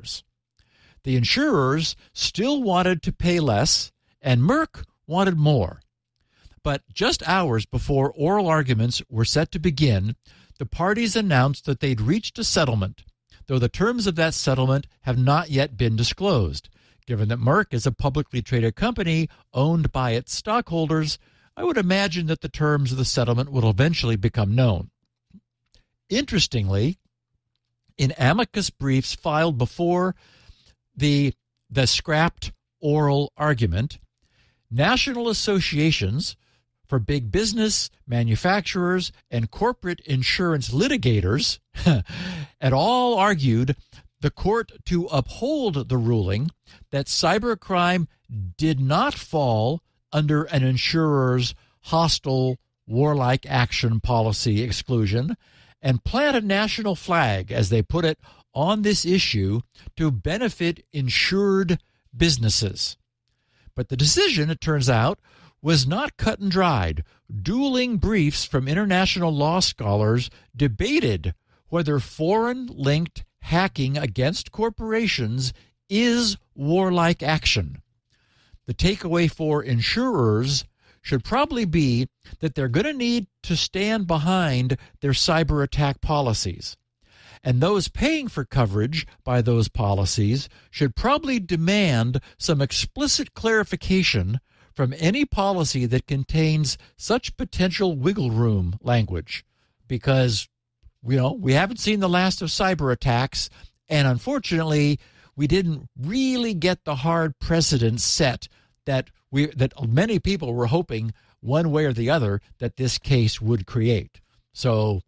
The insurers still wanted to pay less, and Merck wanted more. But just hours before oral arguments were set to begin, the parties announced that they'd reached a settlement, though the terms of that settlement have not yet been disclosed. Given that Merck is a publicly traded company owned by its stockholders, I would imagine that the terms of the settlement will eventually become known. Interestingly, in amicus briefs filed before the scrapped oral argument, national associations for big business, manufacturers, and corporate insurance litigators had all argued the court to uphold the ruling that cybercrime did not fall under an insurer's hostile, warlike action policy exclusion and plant a national flag, as they put it, on this issue to benefit insured businesses. But the decision, it turns out, was not cut and dried. Dueling briefs from international law scholars debated whether foreign-linked hacking against corporations is warlike action. The takeaway for insurers should probably be that they're going to need to stand behind their cyber attack policies. And those paying for coverage by those policies should probably demand some explicit clarification from any policy that contains such potential wiggle room language, because we haven't seen the last of cyber attacks, and unfortunately we didn't really get the hard precedent set that many people were hoping one way or the other that this case would create. So,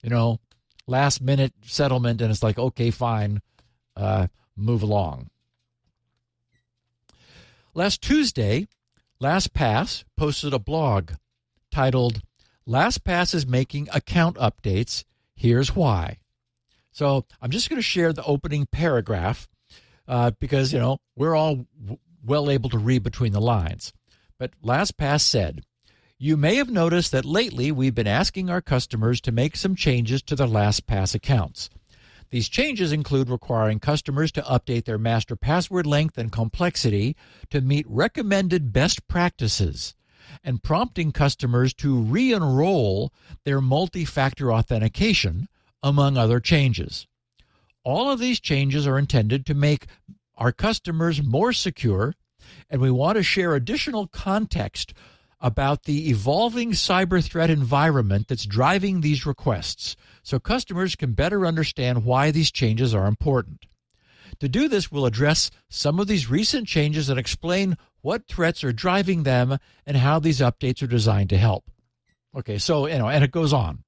last minute settlement, and it's like, okay, fine, move along. Last Tuesday, LastPass posted a blog titled, LastPass is making account updates. Here's why. So I'm just going to share the opening paragraph because, we're all well able to read between the lines. But LastPass said, you may have noticed that lately we've been asking our customers to make some changes to their LastPass accounts. These changes include requiring customers to update their master password length and complexity to meet recommended best practices, and prompting customers to re-enroll their multi-factor authentication, among other changes. All of these changes are intended to make our customers more secure, and we want to share additional context about the evolving cyber threat environment that's driving these requests, so customers can better understand why these changes are important. To do this, we'll address some of these recent changes and explain what threats are driving them and how these updates are designed to help. Okay, so, and it goes on.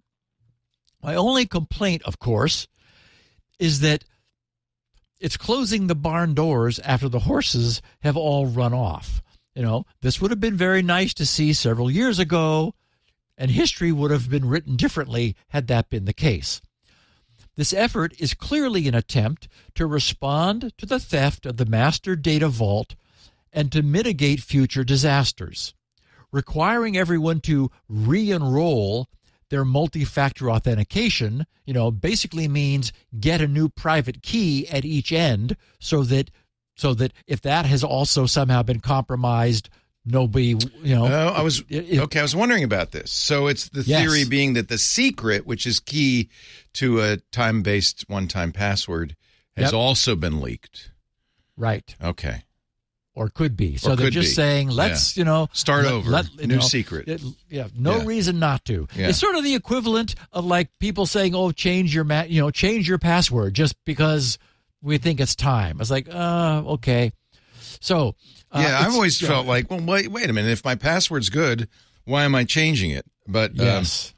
My only complaint, of course, is that it's closing the barn doors after the horses have all run off. This would have been very nice to see several years ago, and history would have been written differently had that been the case. This effort is clearly an attempt to respond to the theft of the master data vault and to mitigate future disasters. Requiring everyone to re-enroll their multi-factor authentication, basically means get a new private key at each end so that if that has also somehow been compromised, nobody, I was wondering about this. So it's the theory being that the secret, which is key to a time-based one-time password, has also been leaked. Right. Okay. Or could be. So they're just saying, let's, start over. New secret. Reason not to. Yeah. It's sort of the equivalent of like people saying, change your password just because we think it's time. It's like, okay. So, I've always felt like, well, wait a minute. If my password's good, why am I changing it? But yes.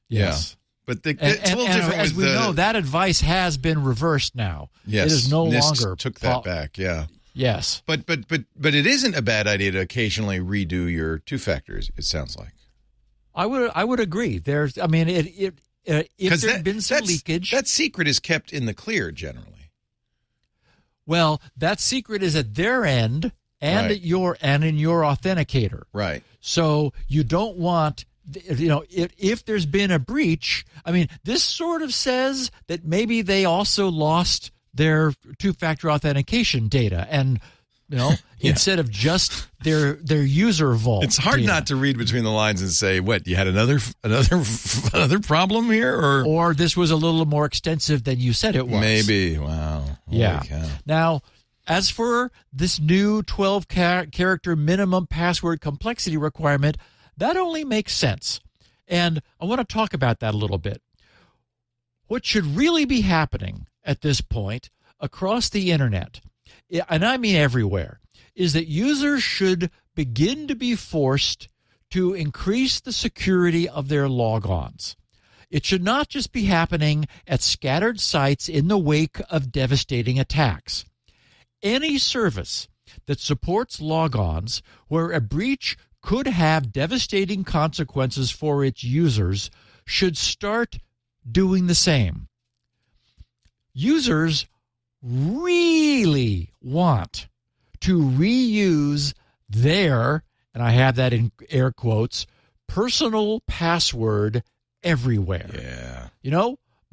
But it's a little different. As we know, that advice has been reversed now. Yes, it is no NIST longer took that back. Yeah. Yes. But it isn't a bad idea to occasionally redo your two factors. It sounds like. I would agree. If there's been some leakage, that secret is kept in the clear generally. Well, that secret is at their end and Right. in your authenticator. Right. So you don't want, if there's been a breach. I mean, this sort of says that maybe they also lost their two-factor authentication data, and instead of just their user vault. It's hard data. not to read between the lines and say, "What? You had another problem here?" Or this was a little more extensive than you said it was. Maybe. Wow. Holy Yeah. cow. Now, as for this new 12-character minimum password complexity requirement, that only makes sense. And I want to talk about that a little bit. What should really be happening at this point across the internet, and I mean everywhere, is that users should begin to be forced to increase the security of their logons. It should not just be happening at scattered sites in the wake of devastating attacks. Any service that supports logons where a breach could have devastating consequences for its users should start doing the same. Users really want to reuse their, and I have that in air quotes, personal password everywhere. Yeah.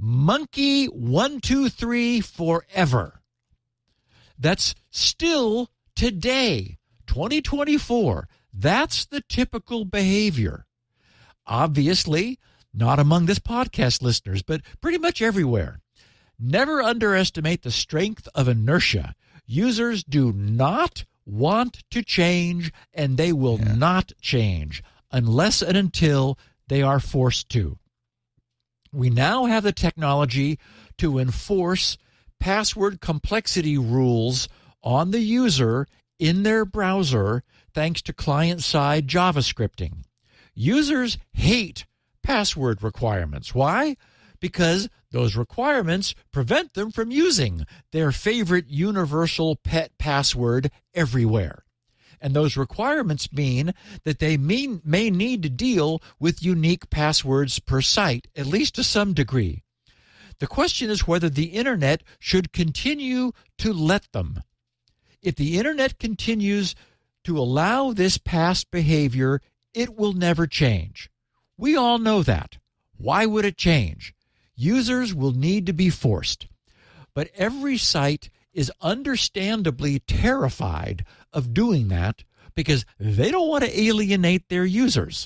Monkey123 forever. That's still today, 2024. That's the typical behavior. Obviously, not among this podcast listeners, but pretty much everywhere. Never underestimate the strength of inertia. Users do not want to change, and they will not change unless and until they are forced to. We now have the technology to enforce password complexity rules on the user in their browser thanks to client-side JavaScripting. Users hate password requirements. Why? Because those requirements prevent them from using their favorite universal pet password everywhere. And those requirements mean that they may need to deal with unique passwords per site, at least to some degree. The question is whether the Internet should continue to let them. If the Internet continues to allow this past behavior, it will never change. We all know that. Why would it change? Users will need to be forced. But every site is understandably terrified of doing that because they don't want to alienate their users.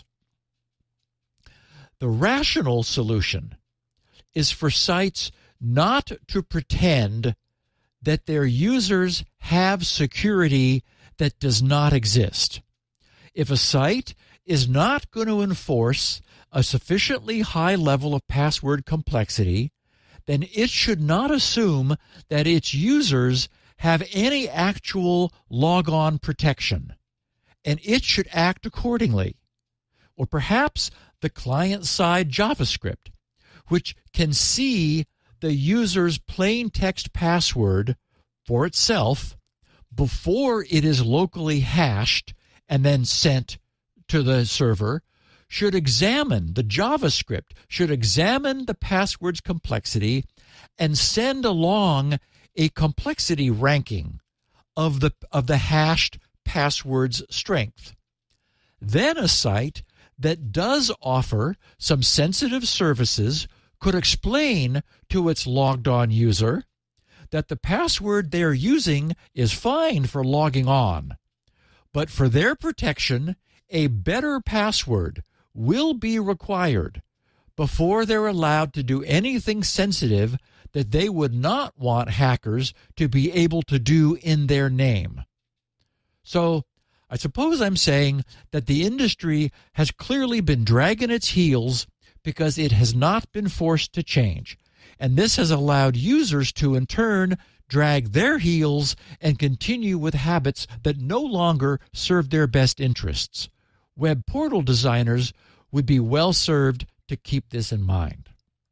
The rational solution is for sites not to pretend that their users have security that does not exist. If a site is not going to enforce a sufficiently high level of password complexity, then it should not assume that its users have any actual logon protection, and it should act accordingly. Or perhaps the client-side JavaScript, which can see the user's plain text password for itself before it is locally hashed and then sent to the server, should examine the JavaScript, should examine the password's complexity and send along a complexity ranking of the hashed password's strength. Then a site that does offer some sensitive services could explain to its logged on user that the password they're using is fine for logging on, but for their protection, a better password will be required before they're allowed to do anything sensitive that they would not want hackers to be able to do in their name. So I suppose I'm saying that the industry has clearly been dragging its heels because it has not been forced to change. And this has allowed users to, in turn, drag their heels and continue with habits that no longer serve their best interests. Web portal designers would be well served to keep this in mind.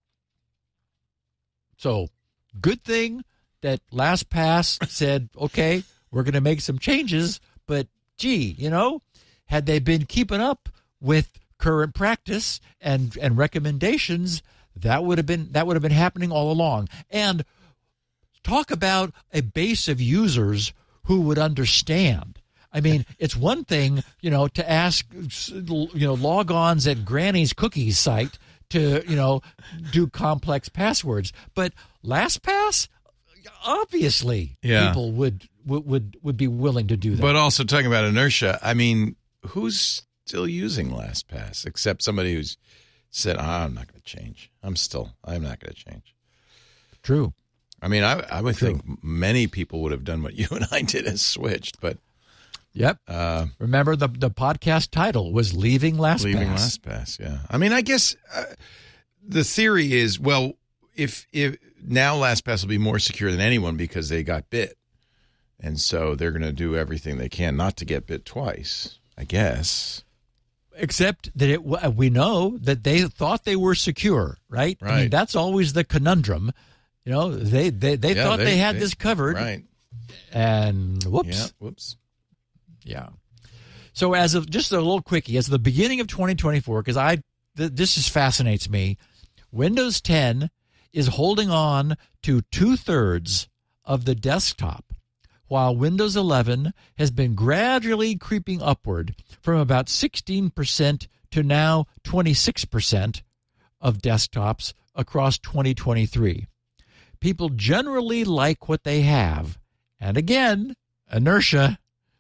So, good thing that LastPass said, okay, we're going to make some changes, but gee, had they been keeping up with current practice and recommendations, that would have been happening all along. And talk about a base of users who would understand. I mean, it's one thing, to ask, logons at Granny's Cookies site to, do complex passwords. But LastPass, obviously, people would be willing to do that. But also talking about inertia, I mean, who's still using LastPass except somebody who's said, I'm not going to change. I'm not going to change. True. I mean, I would think many people would have done what you and I did and switched, but. Yep. Remember the podcast title was Leaving LastPass. Leaving LastPass, yeah. I mean, I guess the theory is, well, if now LastPass will be more secure than anyone because they got bit. And so they're going to do everything they can not to get bit twice, I guess. Except that we know that they thought they were secure, right? I mean, that's always the conundrum. They thought they had this covered. Right. And whoops. Yeah, whoops. Yeah. So as of just a little quickie, as of the beginning of 2024, because this just fascinates me, Windows 10 is holding on to 2/3 of the desktop, while Windows 11 has been gradually creeping upward from about 16% to now 26% of desktops across 2023. People generally like what they have. And again, inertia.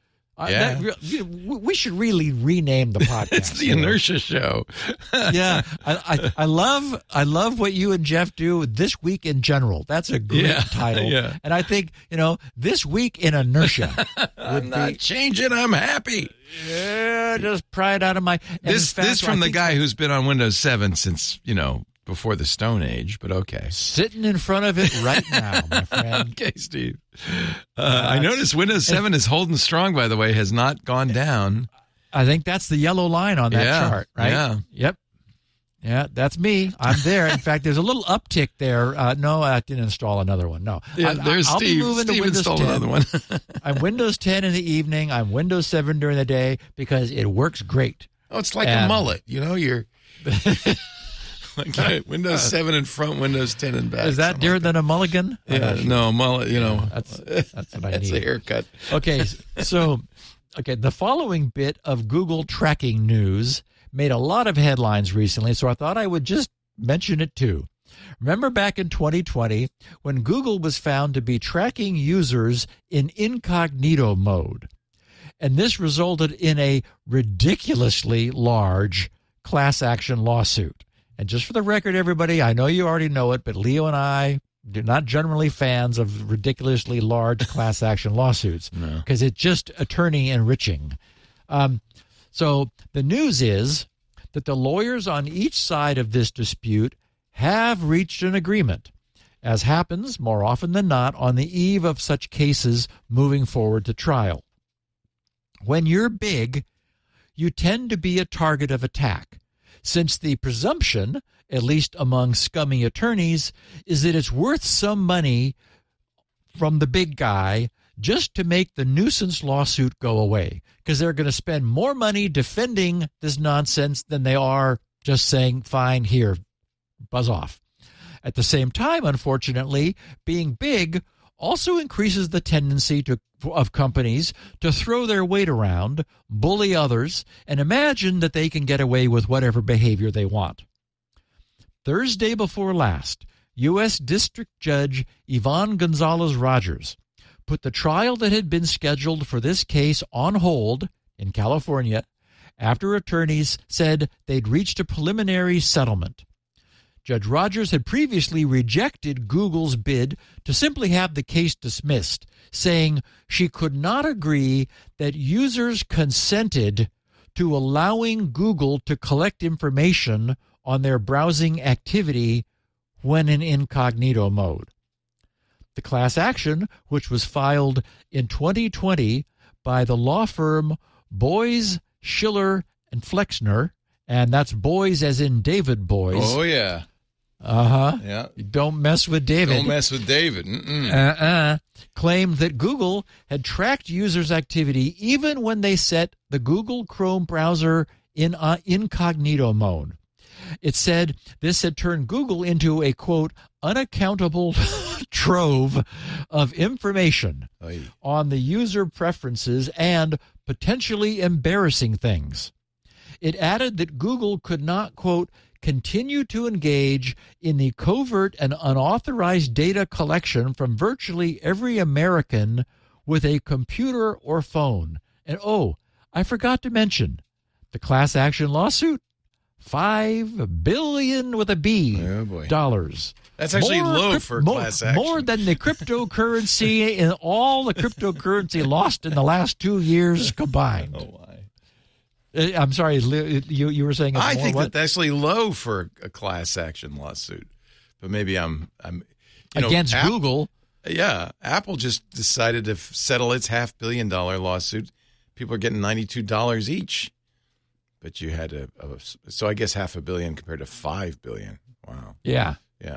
We should really rename the podcast. It's the Inertia Show. Yeah, I love what you and Jeff do this week in general. That's a great title. Yeah. And I think this week in inertia. I'm not changing. I'm happy. Yeah, just pry it out of my. This from the guy who's been on Windows 7 since before the Stone Age, but okay. Sitting in front of it right now, my friend. Okay, Steve. I noticed Windows 7 is holding strong, by the way, has not gone down. I think that's the yellow line on that chart, right? Yeah. Yep. Yeah, that's me. I'm there. In fact, there's a little uptick there. No, I didn't install another one. No. Yeah, there's I'll Steve. Be moving Steve to Windows installed 10. Another one. I'm Windows 10 in the evening. I'm Windows 7 during the day because it works great. Oh, it's like a mullet. You're... Like Windows 7 in front, Windows 10 in back. Is that different than a mulligan? Yeah, no, mullet, That's what I need. That's a haircut. Okay, so, the following bit of Google tracking news made a lot of headlines recently, so I thought I would just mention it too. Remember back in 2020 when Google was found to be tracking users in incognito mode, and this resulted in a ridiculously large class action lawsuit. And just for the record, everybody, I know you already know it, but Leo and I are not generally fans of ridiculously large class action lawsuits because it's just attorney enriching. So the news is that the lawyers on each side of this dispute have reached an agreement, as happens more often than not on the eve of such cases moving forward to trial. When you're big, you tend to be a target of attack, since the presumption, at least among scummy attorneys, is that it's worth some money from the big guy just to make the nuisance lawsuit go away, because they're going to spend more money defending this nonsense than they are just saying, fine, here, buzz off. At the same time, unfortunately, being big also increases the tendency of companies to throw their weight around, bully others, and imagine that they can get away with whatever behavior they want. Thursday before last, U.S. District Judge Yvonne Gonzalez-Rogers put the trial that had been scheduled for this case on hold in California after attorneys said they'd reached a preliminary settlement. Judge Rogers had previously rejected Google's bid to simply have the case dismissed, saying she could not agree that users consented to allowing Google to collect information on their browsing activity when in incognito mode. The class action, which was filed in 2020 by the law firm Boies, Schiller, and Flexner, and that's Boies as in David Boies. Oh, yeah. Uh-huh. Yeah. Don't mess with David. Don't mess with David. Claimed that Google had tracked users' activity even when they set the Google Chrome browser in incognito mode. It said this had turned Google into a, quote, unaccountable trove of information on the user preferences and potentially embarrassing things. It added that Google could not, quote, continue to engage in the covert and unauthorized data collection from virtually every American with a computer or phone. And, oh, I forgot to mention the class action lawsuit. $5 billion with a B dollars. That's actually low for class action. More than the cryptocurrency and all the cryptocurrency lost in the last 2 years combined. Oh, my. I'm sorry, you were saying it's I more think what? that's actually low for a class action lawsuit. But maybe I'm against Google. Yeah, Apple just decided to settle its $500 million lawsuit. People are getting $92 each. But you had so I guess $500 million compared to $5 billion. Wow. Yeah.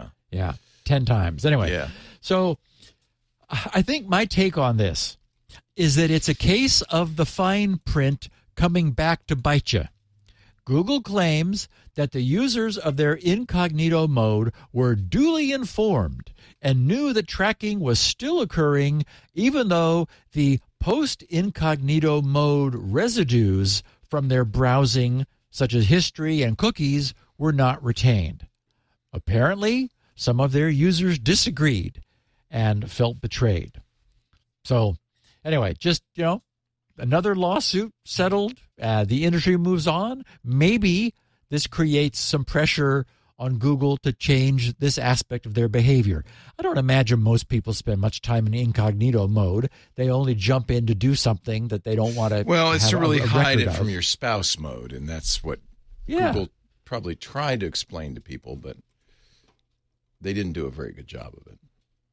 10 times. Anyway, yeah. So I think my take on this is that it's a case of the fine print coming back to bite you. Google claims that the users of their incognito mode were duly informed and knew that tracking was still occurring, even though the post-incognito mode residues from their browsing, such as history and cookies, were not retained. Apparently, some of their users disagreed and felt betrayed. So, anyway, just, another lawsuit settled. The industry moves on. Maybe this creates some pressure on Google to change this aspect of their behavior. I don't imagine most people spend much time in incognito mode. They only jump in to do something that they don't want to. Well, it's to really hide it of. from your spouse mode, and that's what Google probably tried to explain to people, but they didn't do a very good job of it.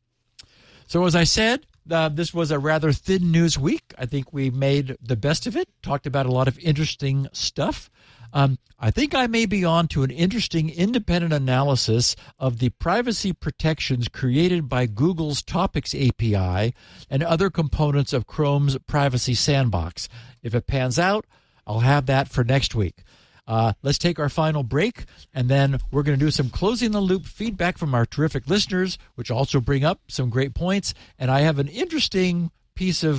So as I said, this was a rather thin news week. I think we made the best of it, talked about a lot of interesting stuff. I think I may be on to an interesting independent analysis of the privacy protections created by Google's Topics API and other components of Chrome's Privacy Sandbox. If it pans out, I'll have that for next week. Let's take our final break, and then we're going to do some closing the loop feedback from our terrific listeners, which also bring up some great points. And I have an interesting piece of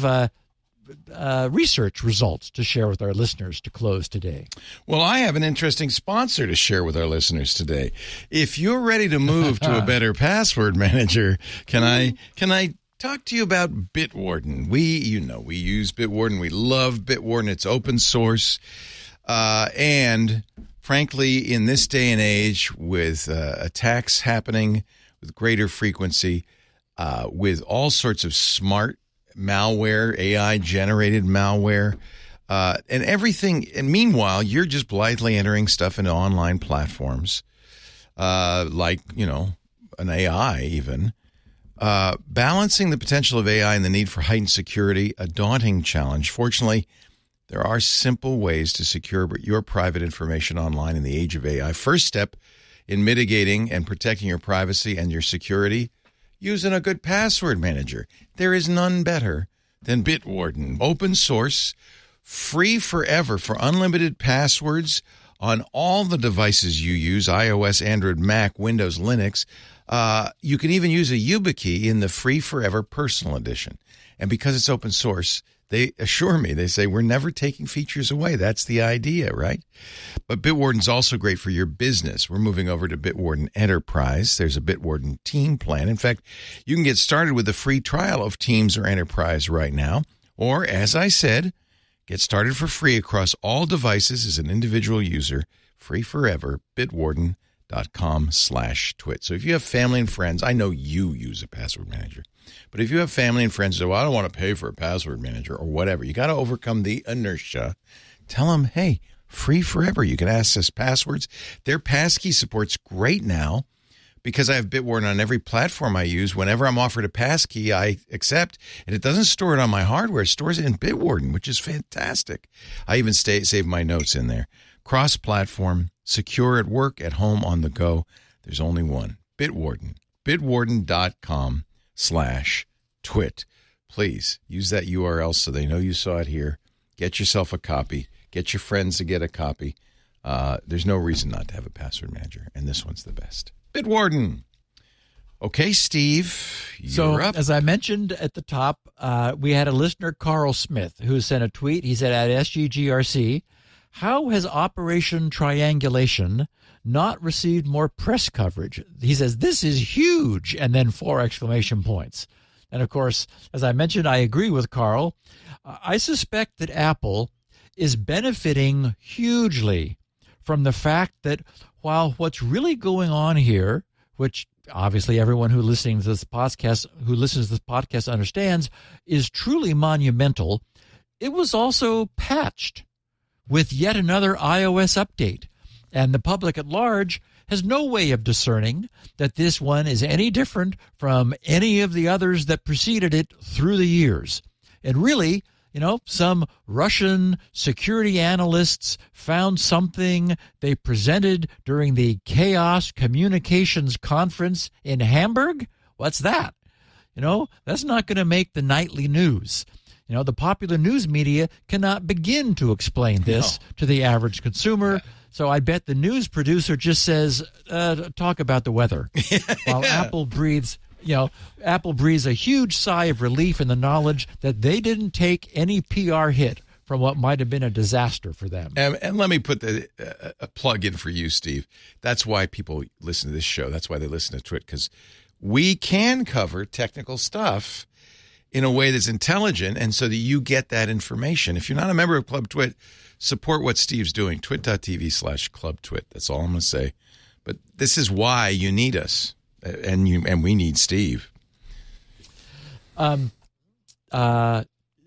research results to share with our listeners to close today. Well, I have an interesting sponsor to share with our listeners today. If you're ready to move to a better password manager, can I talk to you about Bitwarden? We use Bitwarden. We love Bitwarden. It's open source. And frankly, in this day and age, with attacks happening with greater frequency, with all sorts of smart malware, AI-generated malware, and everything. And meanwhile, you're just blithely entering stuff into online platforms, like, an AI even. Balancing the potential of AI and the need for heightened security, a daunting challenge. Fortunately, there are simple ways to secure your private information online in the age of AI. First step in mitigating and protecting your privacy and your security, using a good password manager. There is none better than Bitwarden. Open source, free forever for unlimited passwords on all the devices you use, iOS, Android, Mac, Windows, Linux. You can even use a YubiKey in the free forever personal edition. And because it's open source, they assure me, they say, we're never taking features away. That's the idea, right? But Bitwarden's also great for your business. We're moving over to Bitwarden Enterprise. There's a Bitwarden Team plan. In fact, you can get started with a free trial of Teams or Enterprise right now. Or, as I said, get started for free across all devices as an individual user. Free forever. Bitwarden.com/twit. So if you have family and friends, I know you use a password manager. But if you have family and friends who say, well, I don't want to pay for a password manager or whatever, you got to overcome the inertia. Tell them, hey, free forever. You can access passwords. Their passkey support's great now because I have Bitwarden on every platform I use. Whenever I'm offered a passkey, I accept, and it doesn't store it on my hardware. It stores it in Bitwarden, which is fantastic. I even save my notes in there. Cross-platform, secure at work, at home, on the go. There's only one. Bitwarden. Bitwarden.com/twit. Please use that URL so they know you saw it here. Get yourself a copy. Get your friends to get a copy. There's no reason not to have a password manager, and this one's the best. Bitwarden. Okay, Steve, you're up. As I mentioned at the top, we had a listener, Carl Smith, who sent a tweet. He said, at SGGRC, how has Operation Triangulation not received more press coverage? He says, this is huge, and then 4 exclamation points. And, of course, as I mentioned, I agree with Carl. I suspect that Apple is benefiting hugely from the fact that while what's really going on here, which obviously everyone who listens to this podcast understands, is truly monumental, it was also patched with yet another iOS update. And the public at large has no way of discerning that this one is any different from any of the others that preceded it through the years. And really, some Russian security analysts found something they presented during the Chaos Communications Conference in Hamburg. What's that? That's not going to make the nightly news. The popular news media cannot begin to explain this to the average consumer. So I bet the news producer just says, talk about the weather. While Apple breathes a huge sigh of relief in the knowledge that they didn't take any PR hit from what might have been a disaster for them. And let me put a plug in for you, Steve. That's why people listen to this show. That's why they listen to Twit, because we can cover technical stuff in a way that's intelligent and so that you get that information. If you're not a member of Club Twit, support what Steve's doing. Twit.tv/ClubTwit. That's all I'm going to say. But this is why you need us. And we need Steve. Sorry, I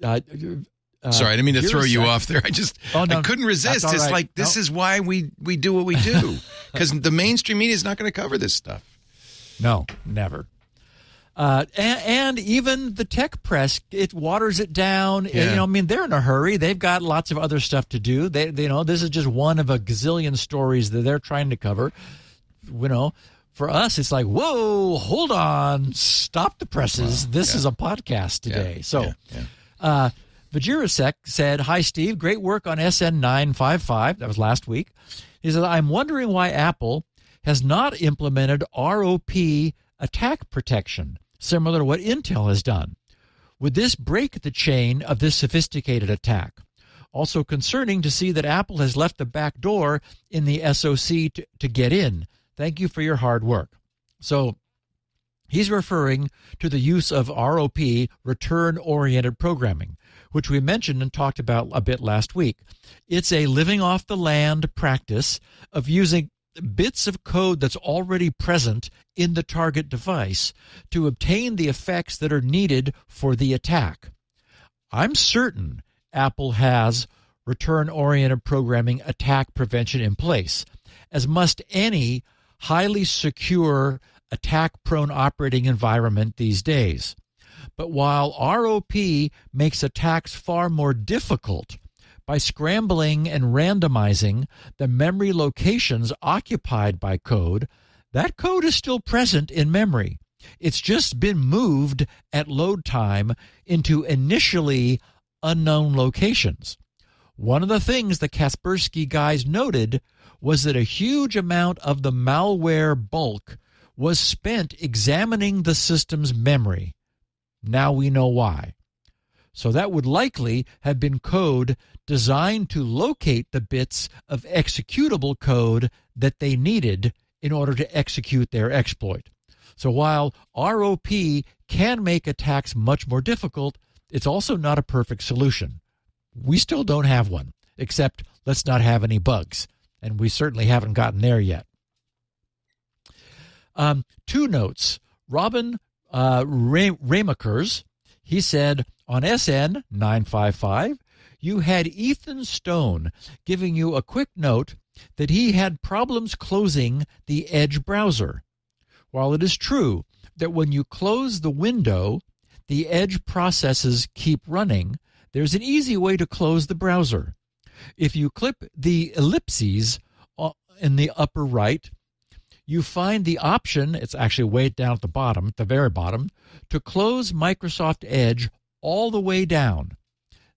didn't mean to throw you off there. I couldn't resist. It's right. Like, this is why we do what we do. Because the mainstream media is not going to cover this stuff. No, never. And even the tech press, it waters it down. Yeah. They're in a hurry. They've got lots of other stuff to do. This is just one of a gazillion stories that they're trying to cover. For us, it's like, whoa, hold on, stop the presses. Wow. This is a podcast today. Vajirasek said, hi, Steve, great work on SN955. That was last week. He said, I'm wondering why Apple has not implemented ROP attack protection, similar to what Intel has done. Would this break the chain of this sophisticated attack? Also concerning to see that Apple has left the back door in the SoC to get in. Thank you for your hard work. So he's referring to the use of ROP, return-oriented programming, which we mentioned and talked about a bit last week. It's a living-off-the-land practice of using bits of code that's already present in the target device to obtain the effects that are needed for the attack. I'm certain Apple has return-oriented programming attack prevention in place, as must any highly secure, attack-prone operating environment these days. But while ROP makes attacks far more difficult by scrambling and randomizing the memory locations occupied by code, that code is still present in memory. It's just been moved at load time into initially unknown locations. One of the things the Kaspersky guys noted was that a huge amount of the malware bulk was spent examining the system's memory. Now we know why. So that would likely have been code designed to locate the bits of executable code that they needed in order to execute their exploit. So while ROP can make attacks much more difficult, it's also not a perfect solution. We still don't have one, except let's not have any bugs. And we certainly haven't gotten there yet. 2 notes. Robin Ramakers, he said, on SN 955, you had Ethan Stone giving you a quick note that he had problems closing the Edge browser. While it is true that when you close the window, the Edge processes keep running, there's an easy way to close the browser. If you click the ellipses in the upper right, you find the option, it's actually way down at the bottom, at the very bottom, to close Microsoft Edge all the way down.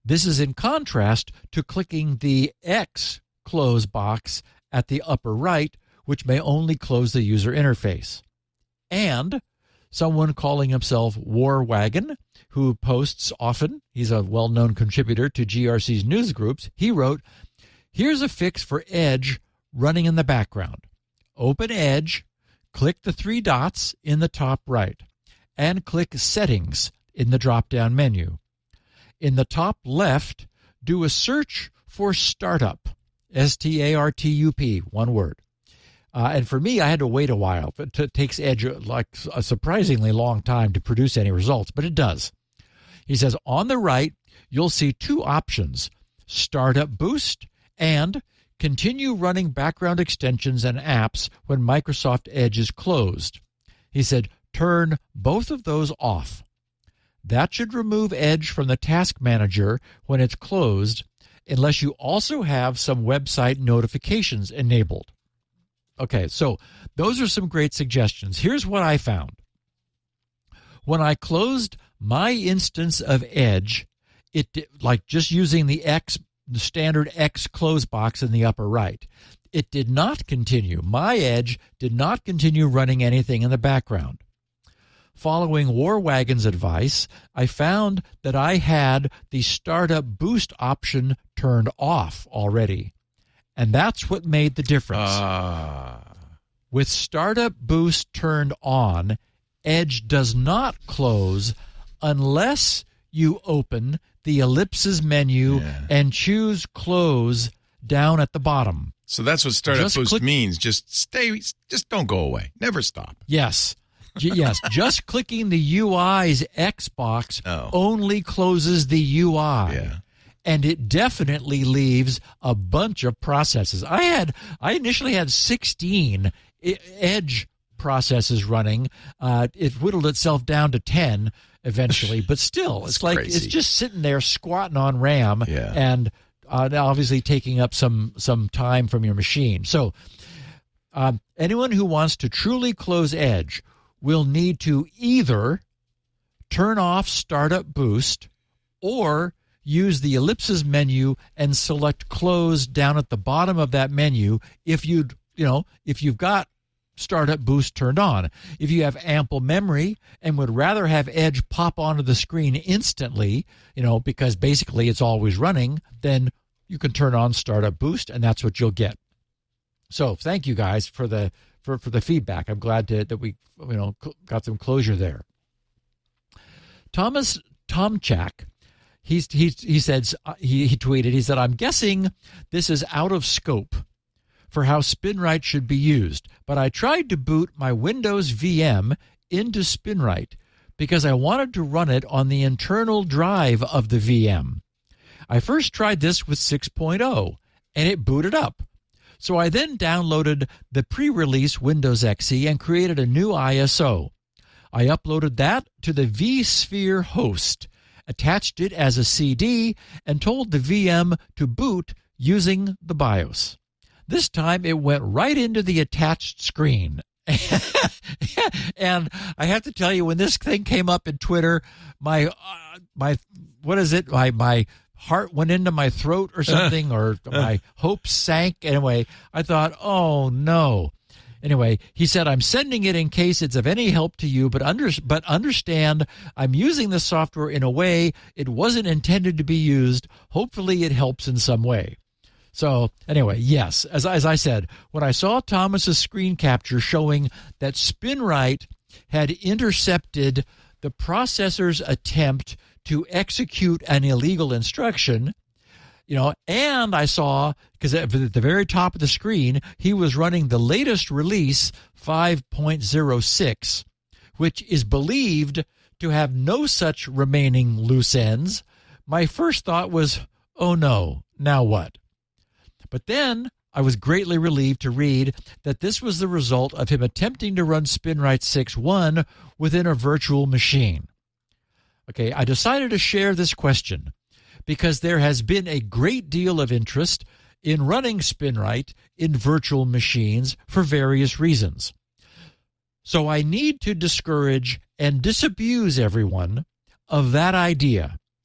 This is in contrast to clicking the X close box at the upper right, which may only close the user interface. And someone calling himself War Wagon, who posts often, he's a well-known contributor to GRC's news groups, he wrote, "Here's a fix for Edge running in the background. Open Edge, click the 3 dots in the top right, and click Settings in the drop-down menu. In the top left, do a search for Startup, STARTUP, one word. And for me, I had to wait a while. It takes Edge like a surprisingly long time to produce any results, but it does. He says, on the right, you'll see 2 options, Startup Boost and Continue running background extensions and apps when Microsoft Edge is closed. He said, turn both of those off. That should remove Edge from the task manager when it's closed, unless you also have some website notifications enabled. Okay, so those are some great suggestions. Here's what I found. When I closed my instance of Edge, it did, like just using the standard X close box in the upper right, it did not continue. My Edge did not continue running anything in the background. Following War Wagon's advice, I found that I had the Startup Boost option turned off already. And that's what made the difference. With Startup Boost turned on, Edge does not close unless you open the ellipses menu and choose Close down at the bottom. So that's what Startup Boost means. Just don't go away. Never stop. Yes. Yes, just clicking the UI's X box only closes the UI. Yeah. And it definitely leaves a bunch of processes. I initially had 16 Edge processes running. It whittled itself down to 10 eventually, but still, it's like crazy. It's just sitting there squatting on RAM and obviously taking up some time from your machine. So anyone who wants to truly close Edge will need to either turn off Startup Boost or use the ellipses menu and select Close down at the bottom of that menu if you've got Startup Boost turned on. If you have ample memory and would rather have Edge pop onto the screen instantly, because basically it's always running, then you can turn on Startup Boost and that's what you'll get. So thank you guys for the feedback. I'm glad that we got some closure there. Thomas Tomchak, he said, he tweeted, he said, I'm guessing this is out of scope for how SpinRite should be used, but I tried to boot my Windows VM into SpinRite because I wanted to run it on the internal drive of the VM. I first tried this with 6.0 and it booted up. So I then downloaded the pre-release Windows XE and created a new ISO. I uploaded that to the vSphere host, attached it as a CD, and told the VM to boot using the BIOS. This time it went right into the attached screen. And I have to tell you, when this thing came up in Twitter, my heart went into my throat or something, or my hopes sank. Anyway, I thought, oh no. Anyway, he said, I'm sending it in case it's of any help to you, but understand I'm using the software in a way it wasn't intended to be used. Hopefully it helps in some way. So anyway, yes, as I said, when I saw Thomas's screen capture showing that SpinRite had intercepted the processor's attempt to execute an illegal instruction, and I saw, because at the very top of the screen, he was running the latest release, 5.06, which is believed to have no such remaining loose ends. My first thought was, oh no, now what? But then I was greatly relieved to read that this was the result of him attempting to run SpinRite 6.1 within a virtual machine. Okay, I decided to share this question because there has been a great deal of interest in running SpinRite in virtual machines for various reasons. So I need to discourage and disabuse everyone of that idea.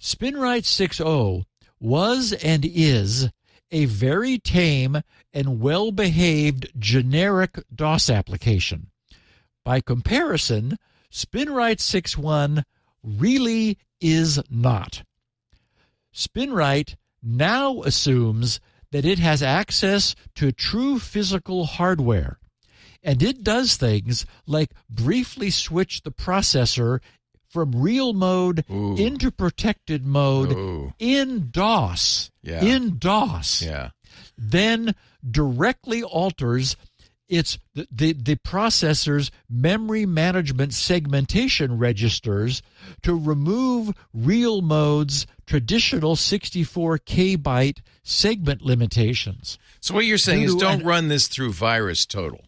SpinRite 6.0 was and is a very tame and well-behaved generic DOS application. By comparison, SpinRite 6.1 really is not. SpinRite now assumes that it has access to true physical hardware, and it does things like briefly switch the processor from real mode into protected mode in DOS. Yeah. In DOS. Yeah. Then directly alters the processor's memory management segmentation registers to remove real mode's traditional 64K byte segment limitations. So what you're saying is don't run this through Virus Total.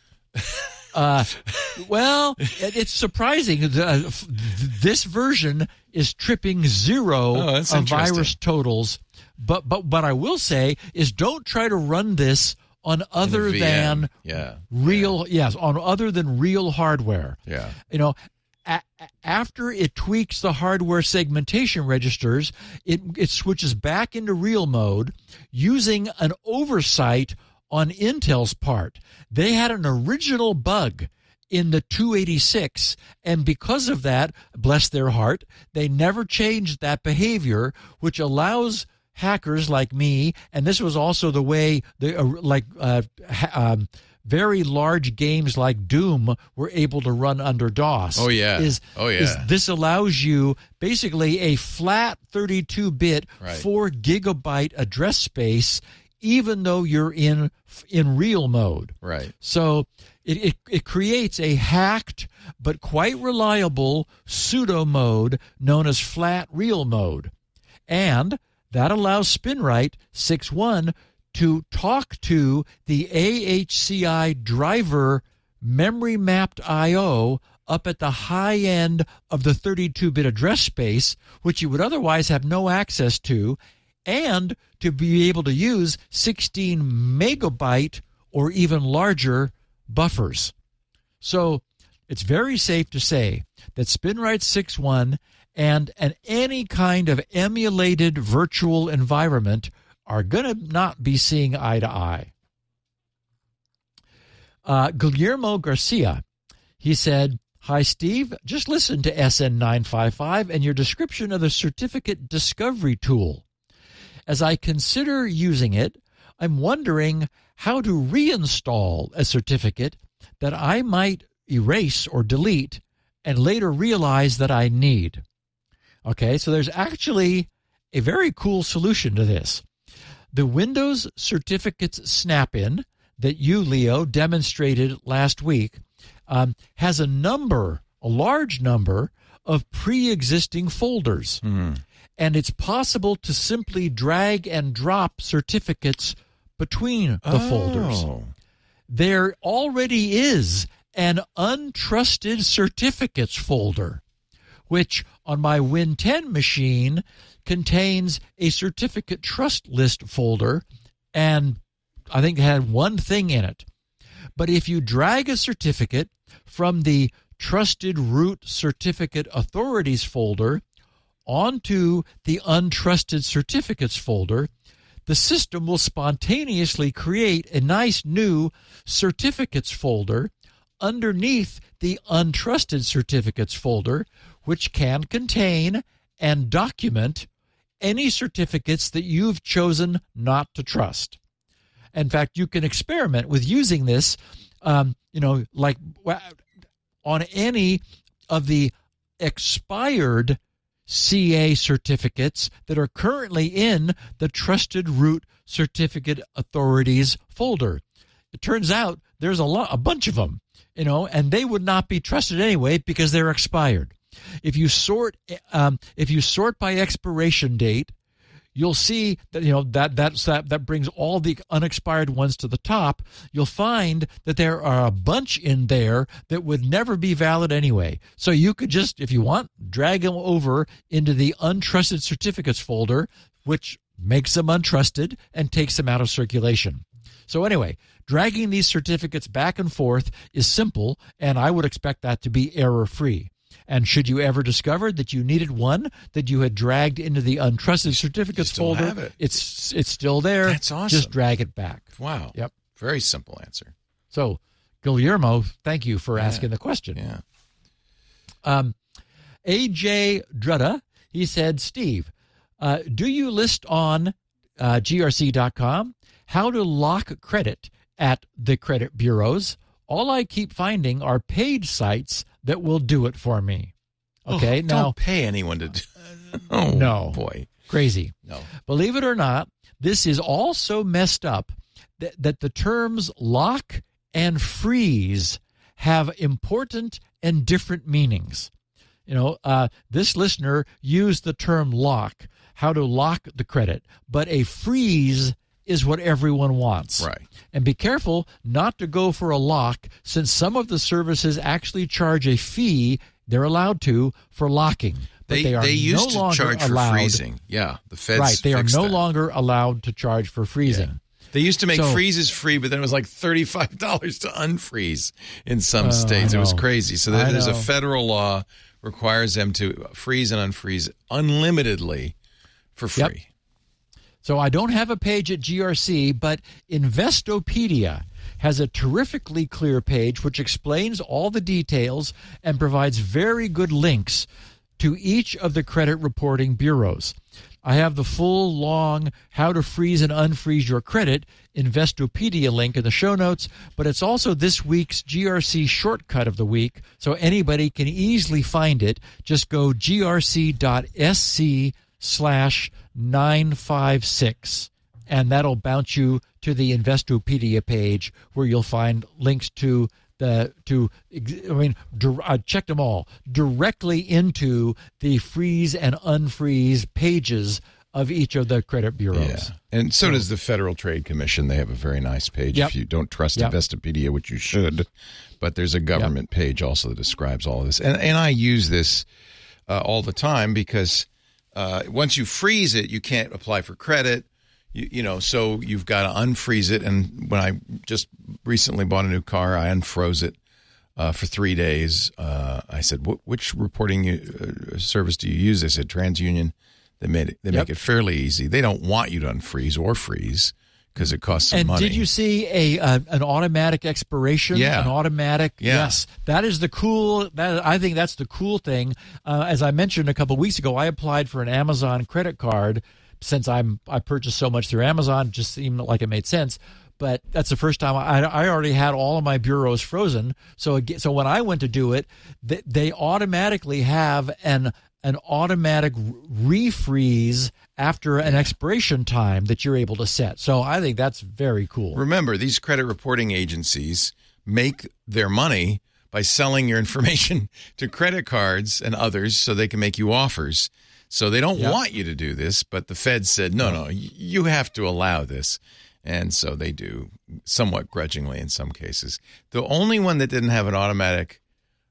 Well, it's surprising. This version is tripping zero of virus totals. But what I will say is don't try to run this on other than other than real hardware. Yeah. You know, after it tweaks the hardware segmentation registers, it switches back into real mode using an oversight on Intel's part. They had an original bug in the 286, and because of that, bless their heart, they never changed that behavior, which allows hackers like me, and this was also the way very large games like Doom were able to run under DOS. Oh yeah. This allows you basically a flat 32-bit 4 gigabyte address space, even though you're in real mode. Right. So it creates a hacked but quite reliable pseudo mode known as flat real mode. And that allows SpinRite 6.1 to talk to the AHCI driver memory mapped I/O up at the high end of the 32-bit address space, which you would otherwise have no access to, and to be able to use 16 megabyte or even larger buffers. So it's very safe to say that SpinRite 6.1 and any kind of emulated virtual environment are going to not be seeing eye to eye. Guillermo Garcia, he said, "Hi, Steve. Just listen to SN955 and your description of the certificate discovery tool. As I consider using it, I'm wondering how to reinstall a certificate that I might erase or delete and later realize that I need." Okay, so there's actually a very cool solution to this. The Windows Certificates Snap-in that you, Leo, demonstrated last week has a large number of pre-existing folders. And it's possible to simply drag and drop certificates between the folders. There already is an untrusted certificates folder, which on my Win 10 machine contains a certificate trust list folder, and I think it had one thing in it. But if you drag a certificate from the Trusted Root Certificate Authorities folder onto the Untrusted Certificates folder, the system will spontaneously create a nice new certificates folder underneath the Untrusted Certificates folder, which can contain and document any certificates that you've chosen not to trust. In fact, you can experiment with using this, like on any of the expired CA certificates that are currently in the Trusted Root Certificate Authorities folder. It turns out there's a bunch of them, and they would not be trusted anyway because they're expired. If you sort by expiration date, you'll see that that brings all the unexpired ones to the top. You'll find that there are a bunch in there that would never be valid anyway. So you could just, if you want, drag them over into the untrusted certificates folder, which makes them untrusted and takes them out of circulation. So anyway, dragging these certificates back and forth is simple, and I would expect that to be error-free. And should you ever discover that you needed one that you had dragged into the untrusted certificates still folder, have it. it's still there. That's awesome. Just drag it back. Wow. Yep. Very simple answer. So, Guillermo, thank you for asking the question. Yeah. AJ Drutta, he said, Steve, do you list on grc.com how to lock credit at the credit bureaus? All I keep finding are paid sites that will do it for me. Okay, now don't pay anyone to do. Oh no, boy, crazy. No, believe it or not, this is all so messed up that the terms lock and freeze have important and different meanings. You know, this listener used the term lock, how to lock the credit, but a freeze is what everyone wants. Right. And be careful not to go for a lock, since some of the services actually charge a fee. They're allowed to for locking, but they are used no longer to charge allowed for freezing. Yeah, the feds. Right, they are no that. longer allowed to charge for freezing. Yeah. They used to make freezes free, but then it was like $35 to unfreeze in some states. It was crazy. So there's a federal law requires them to freeze and unfreeze unlimitedly for free. Yep. So I don't have a page at GRC, but Investopedia has a terrifically clear page which explains all the details and provides very good links to each of the credit reporting bureaus. I have the full, long, how to freeze and unfreeze your credit Investopedia link in the show notes, but it's also this week's GRC shortcut of the week, so anybody can easily find it. Just go grc.sc/956, and that'll bounce you to the Investopedia page where you'll find links to I checked them all directly into the freeze and unfreeze pages of each of the credit bureaus. Yeah. And so does the Federal Trade Commission. They have a very nice page. Yep. If you don't trust Investopedia, which you should, but there's a government page also that describes all of this. And I use this all the time because once you freeze it, you can't apply for credit. So you've got to unfreeze it. And when I just recently bought a new car, I unfroze it for 3 days. I said, which reporting service do you use? They said TransUnion. They make it fairly easy. They don't want you to unfreeze or freeze because it costs some money. And did you see an automatic expiration? Yeah. An automatic? Yeah. Yes. That is the cool. I think that's the cool thing. As I mentioned a couple of weeks ago, I applied for an Amazon credit card. Since I purchased so much through Amazon, it just seemed like it made sense. But that's the first time I already had all of my bureaus frozen. So when I went to do it, they automatically have an automatic refreeze after an expiration time that you're able to set. So I think that's very cool. Remember, these credit reporting agencies make their money by selling your information to credit cards and others so they can make you offers. So they don't want you to do this, but the Fed said, no, you have to allow this. And so they do, somewhat grudgingly in some cases. The only one that didn't have an automatic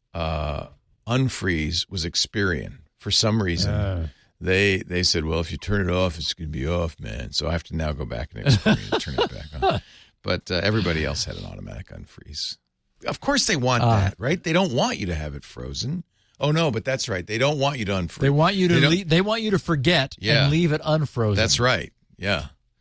unfreeze was Experian. For some reason, they said, well, if you turn it off, it's going to be off, man. So I have to now go back and Experian and turn it back on. But everybody else had an automatic unfreeze. Of course they want that, right? They don't want you to have it frozen. Oh no, but that's right. They don't want you to unfreeze. They want you to they want you to forget and leave it unfrozen. That's right. Yeah.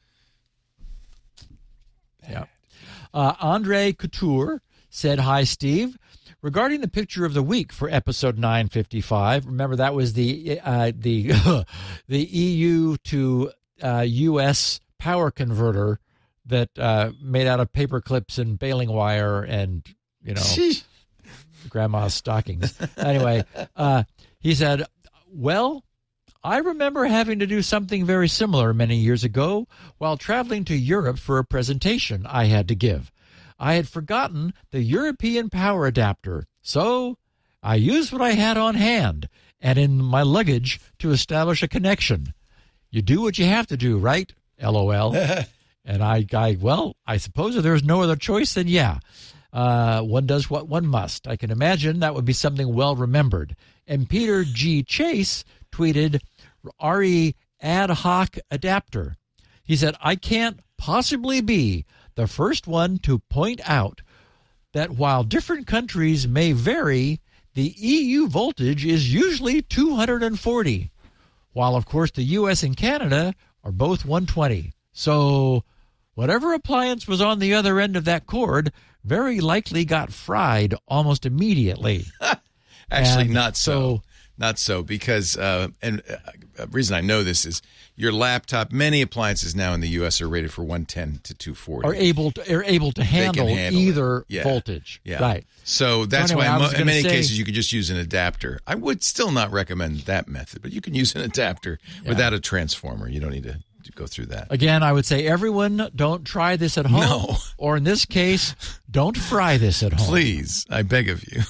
Yeah. Andre Couture said, "Hi, Steve. Regarding the picture of the week for episode 955, remember that was the EU to U.S. power converter that made out of paper clips and baling wire and grandma's stockings. Anyway, he said, well, I remember having to do something very similar many years ago while traveling to Europe for a presentation I had to give. I had forgotten the European power adapter, so I used what I had on hand and in my luggage to establish a connection. You do what you have to do, right? LOL. And I suppose if there's no other choice, then yeah. One does what one must. I can imagine that would be something well remembered. And Peter G. Chase tweeted, RE ad hoc adapter. He said, I can't possibly be the first one to point out that while different countries may vary, the EU voltage is usually 240, while, of course, the U.S. and Canada are both 120. So whatever appliance was on the other end of that cord very likely got fried almost immediately. Actually, And not so. Not so, because the reason I know this is your laptop, many appliances now in the U.S. are rated for 110 to 240. Are able to handle either Yeah. voltage. Yeah. Right. So that's anyway, I was why in gonna many say- cases you could just use an adapter. I would still not recommend that method, but you can use an adapter without a transformer. You don't need to go through that. Again, I would say everyone don't try this at home. No. Or in this case, don't fry this at home. Please, I beg of you.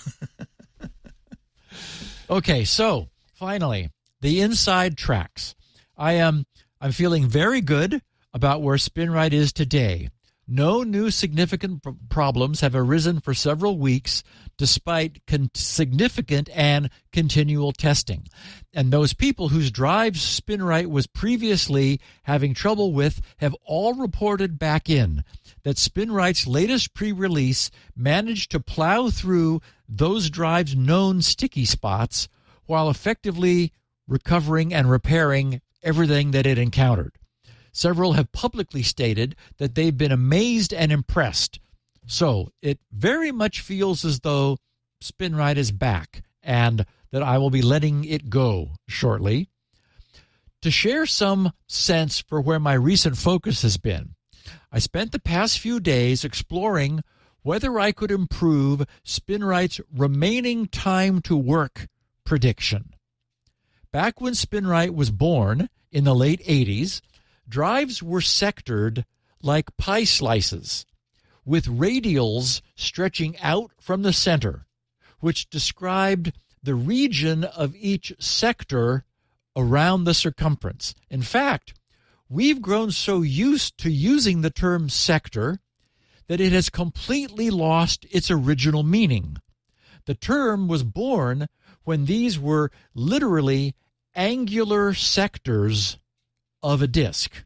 Okay, so finally, the inside tracks. I'm feeling very good about where SpinRite is today. No new significant problems have arisen for several weeks, despite significant and continual testing. And those people whose drives SpinRite was previously having trouble with have all reported back in that SpinRite's latest pre-release managed to plow through those drives' known sticky spots while effectively recovering and repairing everything that it encountered. Several have publicly stated that they've been amazed and impressed. So it very much feels as though SpinRite is back and that I will be letting it go shortly. To share some sense for where my recent focus has been, I spent the past few days exploring whether I could improve SpinRite's remaining time to work prediction. Back when SpinRite was born in the late 80s, drives were sectored like pie slices, with radials stretching out from the center, which described the region of each sector around the circumference. In fact, we've grown so used to using the term sector that it has completely lost its original meaning. The term was born when these were literally angular sectors of a disk.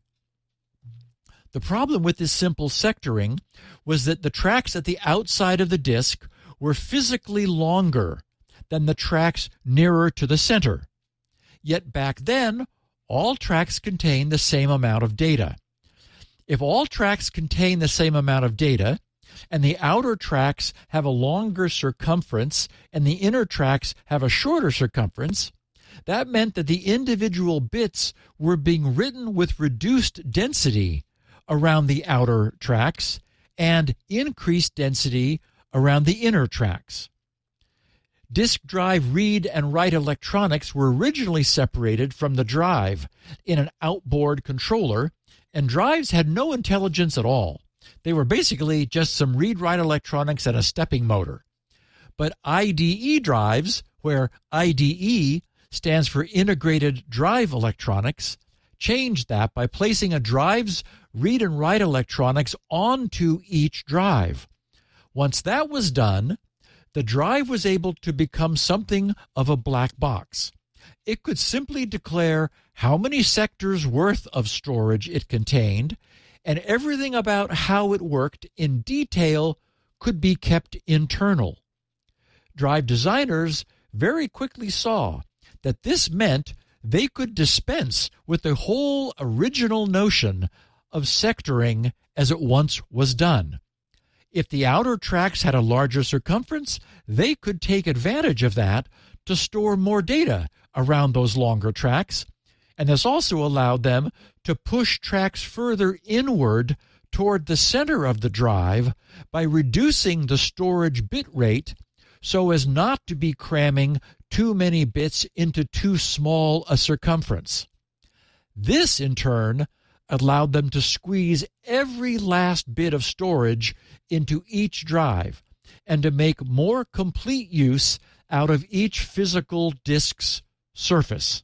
The problem with this simple sectoring was that the tracks at the outside of the disk were physically longer than the tracks nearer to the center. Yet back then, all tracks contained the same amount of data. If all tracks contain the same amount of data, and the outer tracks have a longer circumference and the inner tracks have a shorter circumference, that meant that the individual bits were being written with reduced density around the outer tracks and increased density around the inner tracks. Disk drive read and write electronics were originally separated from the drive in an outboard controller, and drives had no intelligence at all. They were basically just some read-write electronics and a stepping motor. But IDE drives, where IDE stands for Integrated Drive Electronics, changed that by placing a drive's read and write electronics onto each drive. Once that was done, the drive was able to become something of a black box. It could simply declare how many sectors worth of storage it contained, and everything about how it worked in detail could be kept internal. Drive designers very quickly saw that this meant they could dispense with the whole original notion of sectoring as it once was done. If the outer tracks had a larger circumference, they could take advantage of that to store more data around those longer tracks, and this also allowed them to push tracks further inward toward the center of the drive by reducing the storage bit rate so as not to be cramming too many bits into too small a circumference. This, in turn, allowed them to squeeze every last bit of storage into each drive and to make more complete use out of each physical disk's surface.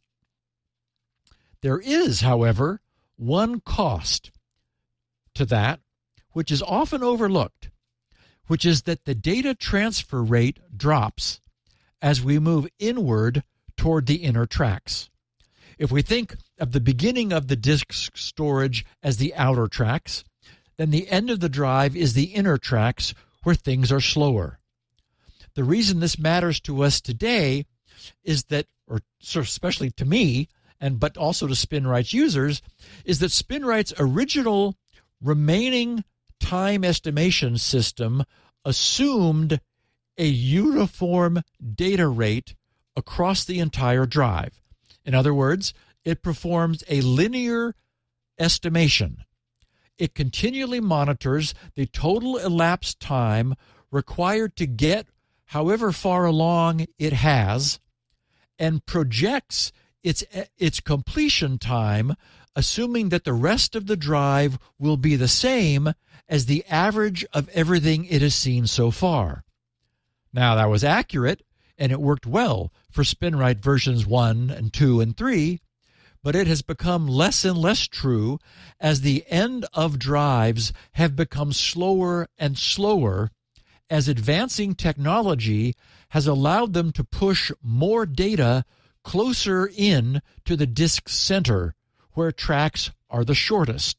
There is, however, one cost to that which is often overlooked, which is that the data transfer rate drops as we move inward toward the inner tracks. If we think of the beginning of the disk's storage as the outer tracks, then the end of the drive is the inner tracks where things are slower. The reason this matters to us today is that, or especially to me, but also to SpinRite's users, is that SpinRite's original remaining time estimation system assumed a uniform data rate across the entire drive. In other words, it performs a linear estimation. It continually monitors the total elapsed time required to get however far along it has and projects its completion time, assuming that the rest of the drive will be the same as the average of everything it has seen so far. Now, that was accurate, and it worked well for SpinRite versions 1 and 2 and 3, but it has become less and less true as the end of drives have become slower and slower as advancing technology has allowed them to push more data closer in to the disk center, where tracks are the shortest.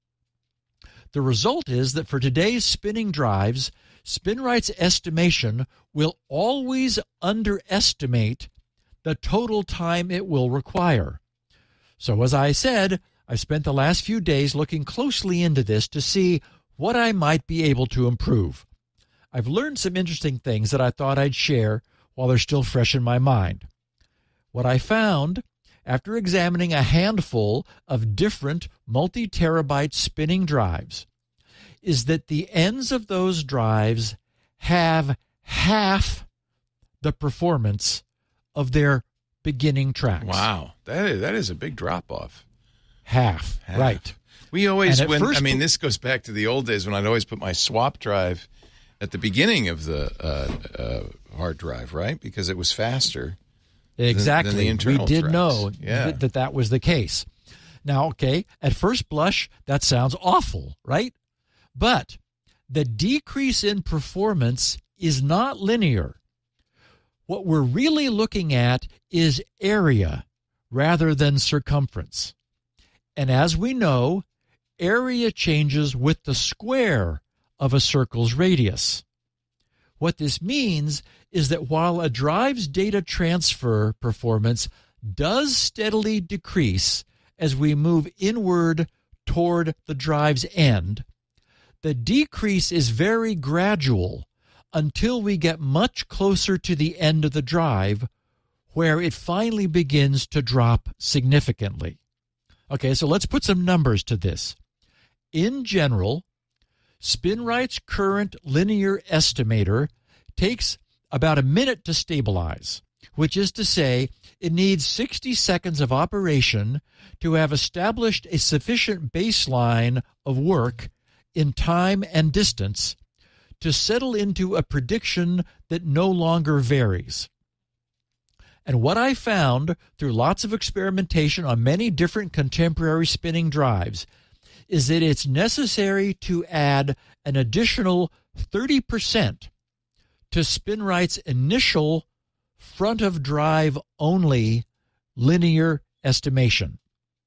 The result is that for today's spinning drives, SpinRite's estimation will always underestimate the total time it will require. So as I said, I've spent the last few days looking closely into this to see what I might be able to improve. I've learned some interesting things that I thought I'd share while they're still fresh in my mind. What I found, after examining a handful of different multi-terabyte spinning drives, is that the ends of those drives have half the performance of their beginning tracks. Wow, that is a big drop-off. Half, right. We always, this goes back to the old days when I'd always put my swap drive at the beginning of the hard drive, right? Because it was faster. Exactly. Than the internal we did tracks. Know that was the case. Now, okay, at first blush, that sounds awful, right? But the decrease in performance is not linear. What we're really looking at is area rather than circumference. And as we know, area changes with the square of a circle's radius. What this means is that while a drive's data transfer performance does steadily decrease as we move inward toward the drive's end, the decrease is very gradual until we get much closer to the end of the drive, where it finally begins to drop significantly. Okay, so let's put some numbers to this. In general, SpinRite's current linear estimator takes about a minute to stabilize, which is to say it needs 60 seconds of operation to have established a sufficient baseline of work in time and distance to settle into a prediction that no longer varies. And what I found through lots of experimentation on many different contemporary spinning drives is that it's necessary to add an additional 30% to SpinRite's initial front-of-drive only linear estimation.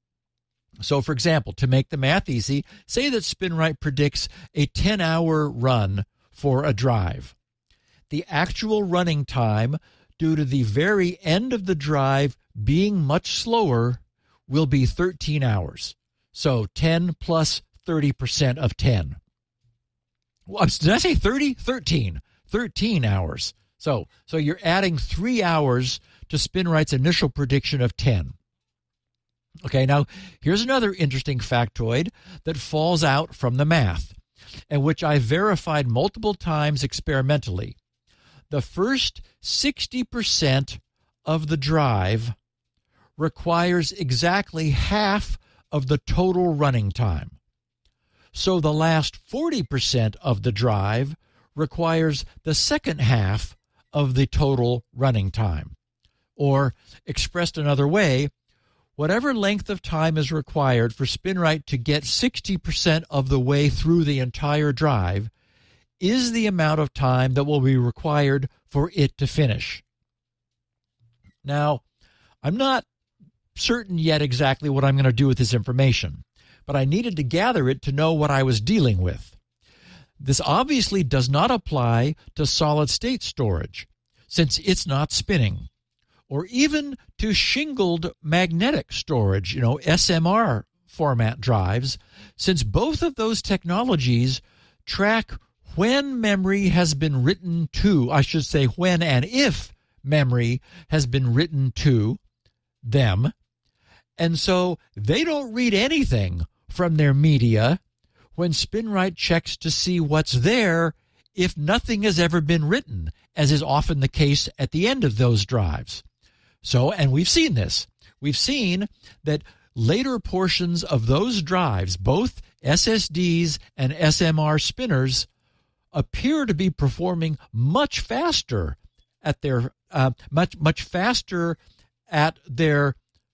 So, for example, to make the math easy, say that SpinRite predicts a 10-hour run for a drive. The actual running time, due to the very end of the drive being much slower, will be 13 hours. So 10 plus 30% of 10. Well, did I say 30? 13. 13 hours. So you're adding 3 hours to SpinRite's initial prediction of 10. Okay, now here's another interesting factoid that falls out from the math, and which I verified multiple times experimentally. The first 60% of the drive requires exactly half of the total running time. So the last 40% of the drive requires the second half of the total running time. Or, expressed another way, whatever length of time is required for SpinRite to get 60% of the way through the entire drive is the amount of time that will be required for it to finish. Now, I'm not certain yet exactly what I'm going to do with this information, but I needed to gather it to know what I was dealing with. This obviously does not apply to solid-state storage, since it's not spinning, or even to shingled magnetic storage, SMR format drives, since both of those technologies track when memory has been written to, I should say when and if memory has been written to them. And so they don't read anything from their media when SpinRite checks to see what's there if nothing has ever been written, as is often the case at the end of those drives. So, and we've seen this. We've seen that later portions of those drives, both SSDs and SMR spinners, appear to be performing much faster at their much faster at their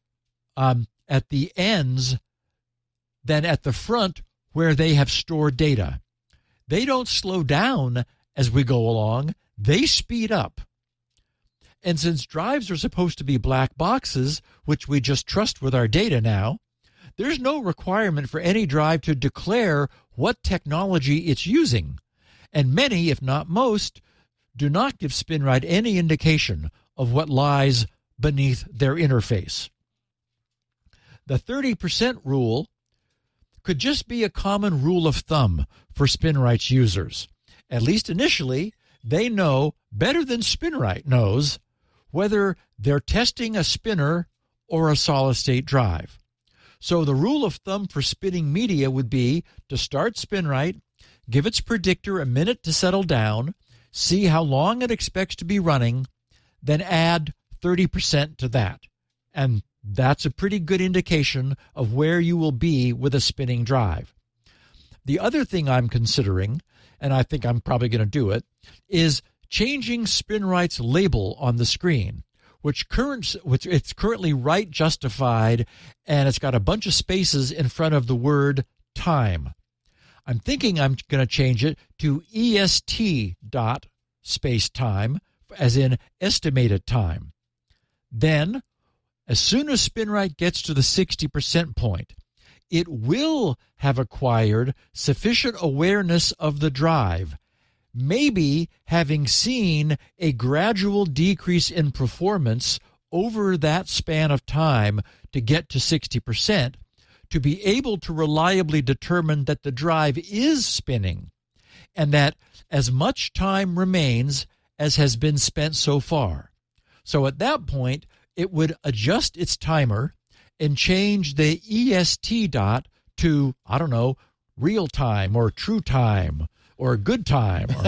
at the ends than at the front where they have stored data. They don't slow down as we go along. They speed up. And since drives are supposed to be black boxes, which we just trust with our data now, there's no requirement for any drive to declare what technology it's using. And many, if not most, do not give SpinRite any indication of what lies beneath their interface. The 30% rule could just be a common rule of thumb for SpinRite's users. At least initially, they know better than SpinRite knows whether they're testing a spinner or a solid-state drive. So the rule of thumb for spinning media would be to start SpinRite, give its predictor a minute to settle down, see how long it expects to be running, then add 30% to that. And that's a pretty good indication of where you will be with a spinning drive. The other thing I'm considering, and I think I'm probably going to do it, is changing SpinRite's label on the screen, which it's currently right justified, and it's got a bunch of spaces in front of the word time. I'm thinking I'm going to change it to EST dot space time, as in estimated time. Then, as soon as SpinRite gets to the 60% point, it will have acquired sufficient awareness of the drive, maybe having seen a gradual decrease in performance over that span of time to get to 60%, to be able to reliably determine that the drive is spinning and that as much time remains as has been spent so far. So at that point, it would adjust its timer and change the EST dot to, I don't know, real time or true time or good time. Or,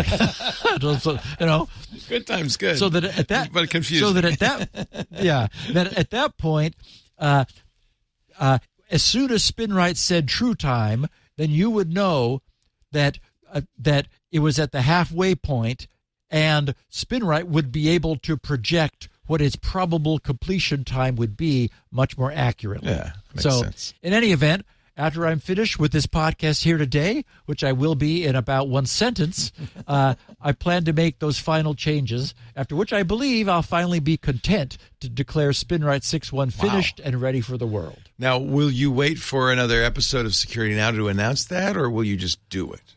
Good time's good. So that at that, but confusing. So that at that, that at that point, as soon as SpinRite said true time, then you would know that that it was at the halfway point, and SpinRite would be able to project what its probable completion time would be much more accurately. Yeah, makes sense. In any event, after I'm finished with this podcast here today, which I will be in about one sentence, I plan to make those final changes, after which I believe I'll finally be content to declare SpinRite 6.1 finished and ready for the world. Now, will you wait for another episode of Security Now to announce that, or will you just do it?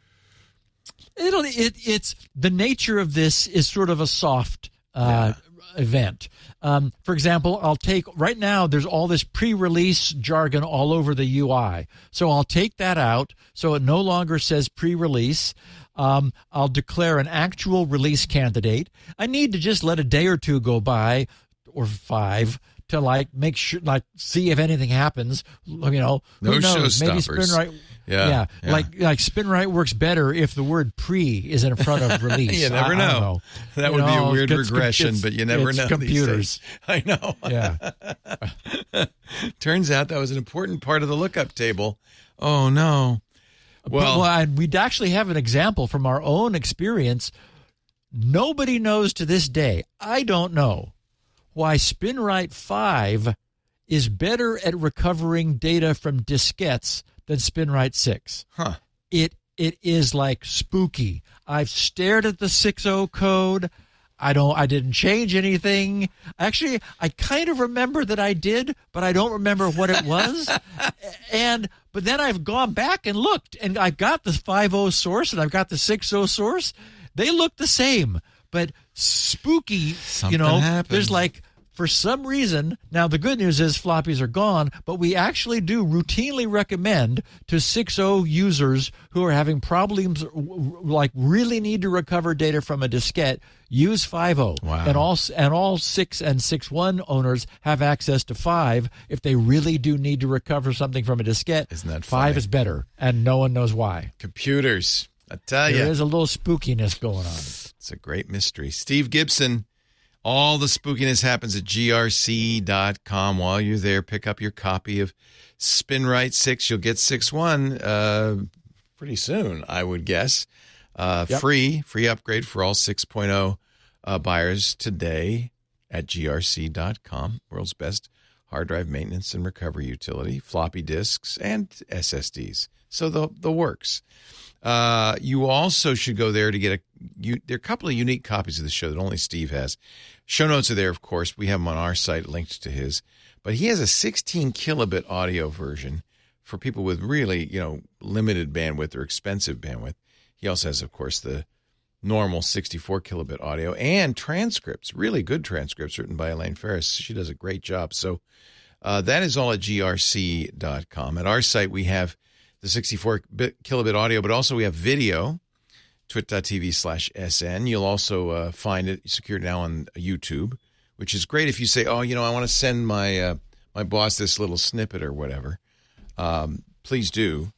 It's the nature of this is sort of a soft event. For example, I'll take right now there's all this pre-release jargon all over the UI. So I'll take that out so it no longer says pre-release. I'll declare an actual release candidate. I need to just let a day or two go by, or 5, to make sure, see if anything happens. Who knows? Maybe SpinRite. Yeah. Like SpinRite works better if the word pre is in front of release. You never know. I don't know. That would be a weird regression, but you never know. Computers. I know. Yeah. Turns out that was an important part of the lookup table. Oh, no. Well, we'd actually have an example from our own experience. Nobody knows to this day, I don't know, why SpinRite 5 is better at recovering data from diskettes than SpinRite 6. Huh. It is like spooky. I've stared at the 6.0 code. I didn't change anything. Actually, I kind of remember that I did, but I don't remember what it was. But then I've gone back and looked, and I've got the 5.0 source and I've got the 6.0 source. They look the same, but spooky, Something happened. There's like, for some reason, now the good news is floppies are gone, but we actually do routinely recommend to 6.0 users who are having problems, like really need to recover data from a diskette, use 5.0. Wow. And all 6 and 6.1 owners have access to 5 if they really do need to recover something from a diskette. Isn't that 5 funny? is better, and no one knows why. Computers, I tell you. There is a little spookiness going on. It's a great mystery. Steve Gibson, all the spookiness happens at grc.com. While you're there, pick up your copy of SpinRite 6. You'll get 6.1 pretty soon, I would guess. Yep. Free upgrade for all 6.0 buyers today at grc.com. World's best hard drive maintenance and recovery utility, floppy disks, and SSDs. So the works. You also should go there to get there are a couple of unique copies of the show that only Steve has. Show notes are there, of course. We have them on our site linked to his. But he has a 16 kilobit audio version for people with really, limited bandwidth or expensive bandwidth. He also has, of course, the normal 64 kilobit audio and transcripts, really good transcripts written by Elaine Ferris. She does a great job. So that is all at grc.com. At our site, we have the 64 kilobit audio, but also we have video, twit.tv/SN. You'll also find it secured now on YouTube, which is great if you say, I want to send my boss this little snippet or whatever. Please do.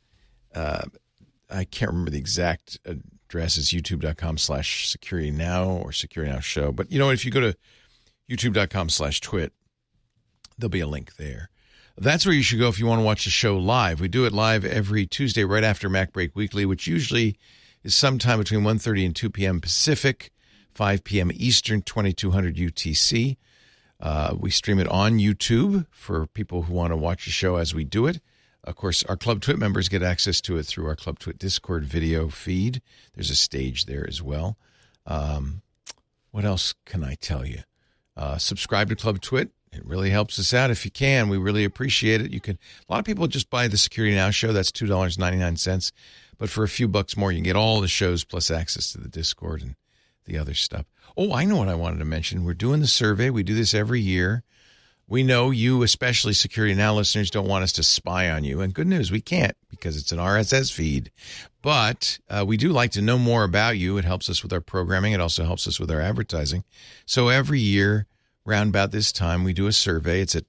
I can't remember the exact address. It's youtube.com/securitynow or Security Now Show. But if you go to youtube.com/twit, there'll be a link there. That's where you should go if you want to watch the show live. We do it live every Tuesday right after Mac Break Weekly, which usually is sometime between 1:30 and 2 p.m. Pacific, 5 p.m. Eastern, 2200 UTC. We stream it on YouTube for people who want to watch the show as we do it. Of course, our Club Twit members get access to it through our Club Twit Discord video feed. There's a stage there as well. What else can I tell you? Subscribe to Club Twit. It really helps us out if you can. We really appreciate it. A lot of people just buy the Security Now show. That's $2.99. But for a few bucks more, you can get all the shows plus access to the Discord and the other stuff. Oh, I know what I wanted to mention. We're doing the survey. We do this every year. We know you, especially Security Now listeners, don't want us to spy on you. And good news, we can't because it's an RSS feed. But we do like to know more about you. It helps us with our programming. It also helps us with our advertising. So every year, round about this time, we do a survey. It's at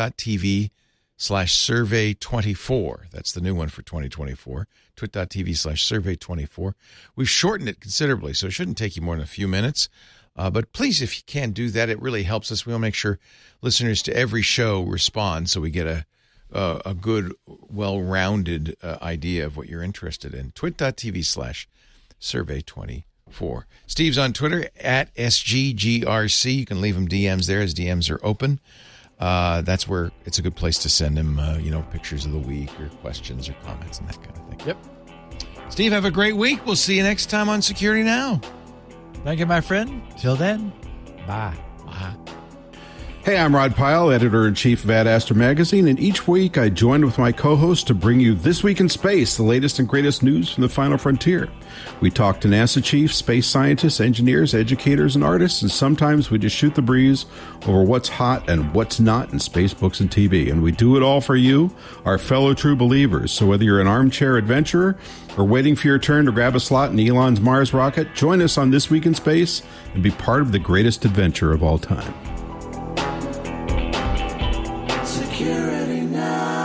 twit.tv/survey24. That's the new one for 2024. Twit.tv/survey24. We've shortened it considerably, so it shouldn't take you more than a few minutes. But please, if you can do that, it really helps us. We want to make sure listeners to every show respond so we get a good, well-rounded idea of what you're interested in. Twit.tv/survey24. Steve's on Twitter at SGGRC. You can leave him DMs there. His DMs are open. That's where it's a good place to send him, pictures of the week or questions or comments and that kind of thing. Yep. Steve, have a great week. We'll see you next time on Security Now. Thank you, my friend. Till then, bye. Bye. Hey, I'm Rod Pyle, Editor-in-Chief of Ad Astra Magazine, and each week I join with my co-host to bring you This Week in Space, the latest and greatest news from the final frontier. We talk to NASA chiefs, space scientists, engineers, educators, and artists, and sometimes we just shoot the breeze over what's hot and what's not in space books and TV. And we do it all for you, our fellow true believers. So whether you're an armchair adventurer or waiting for your turn to grab a slot in Elon's Mars rocket, join us on This Week in Space and be part of the greatest adventure of all time. Security Now.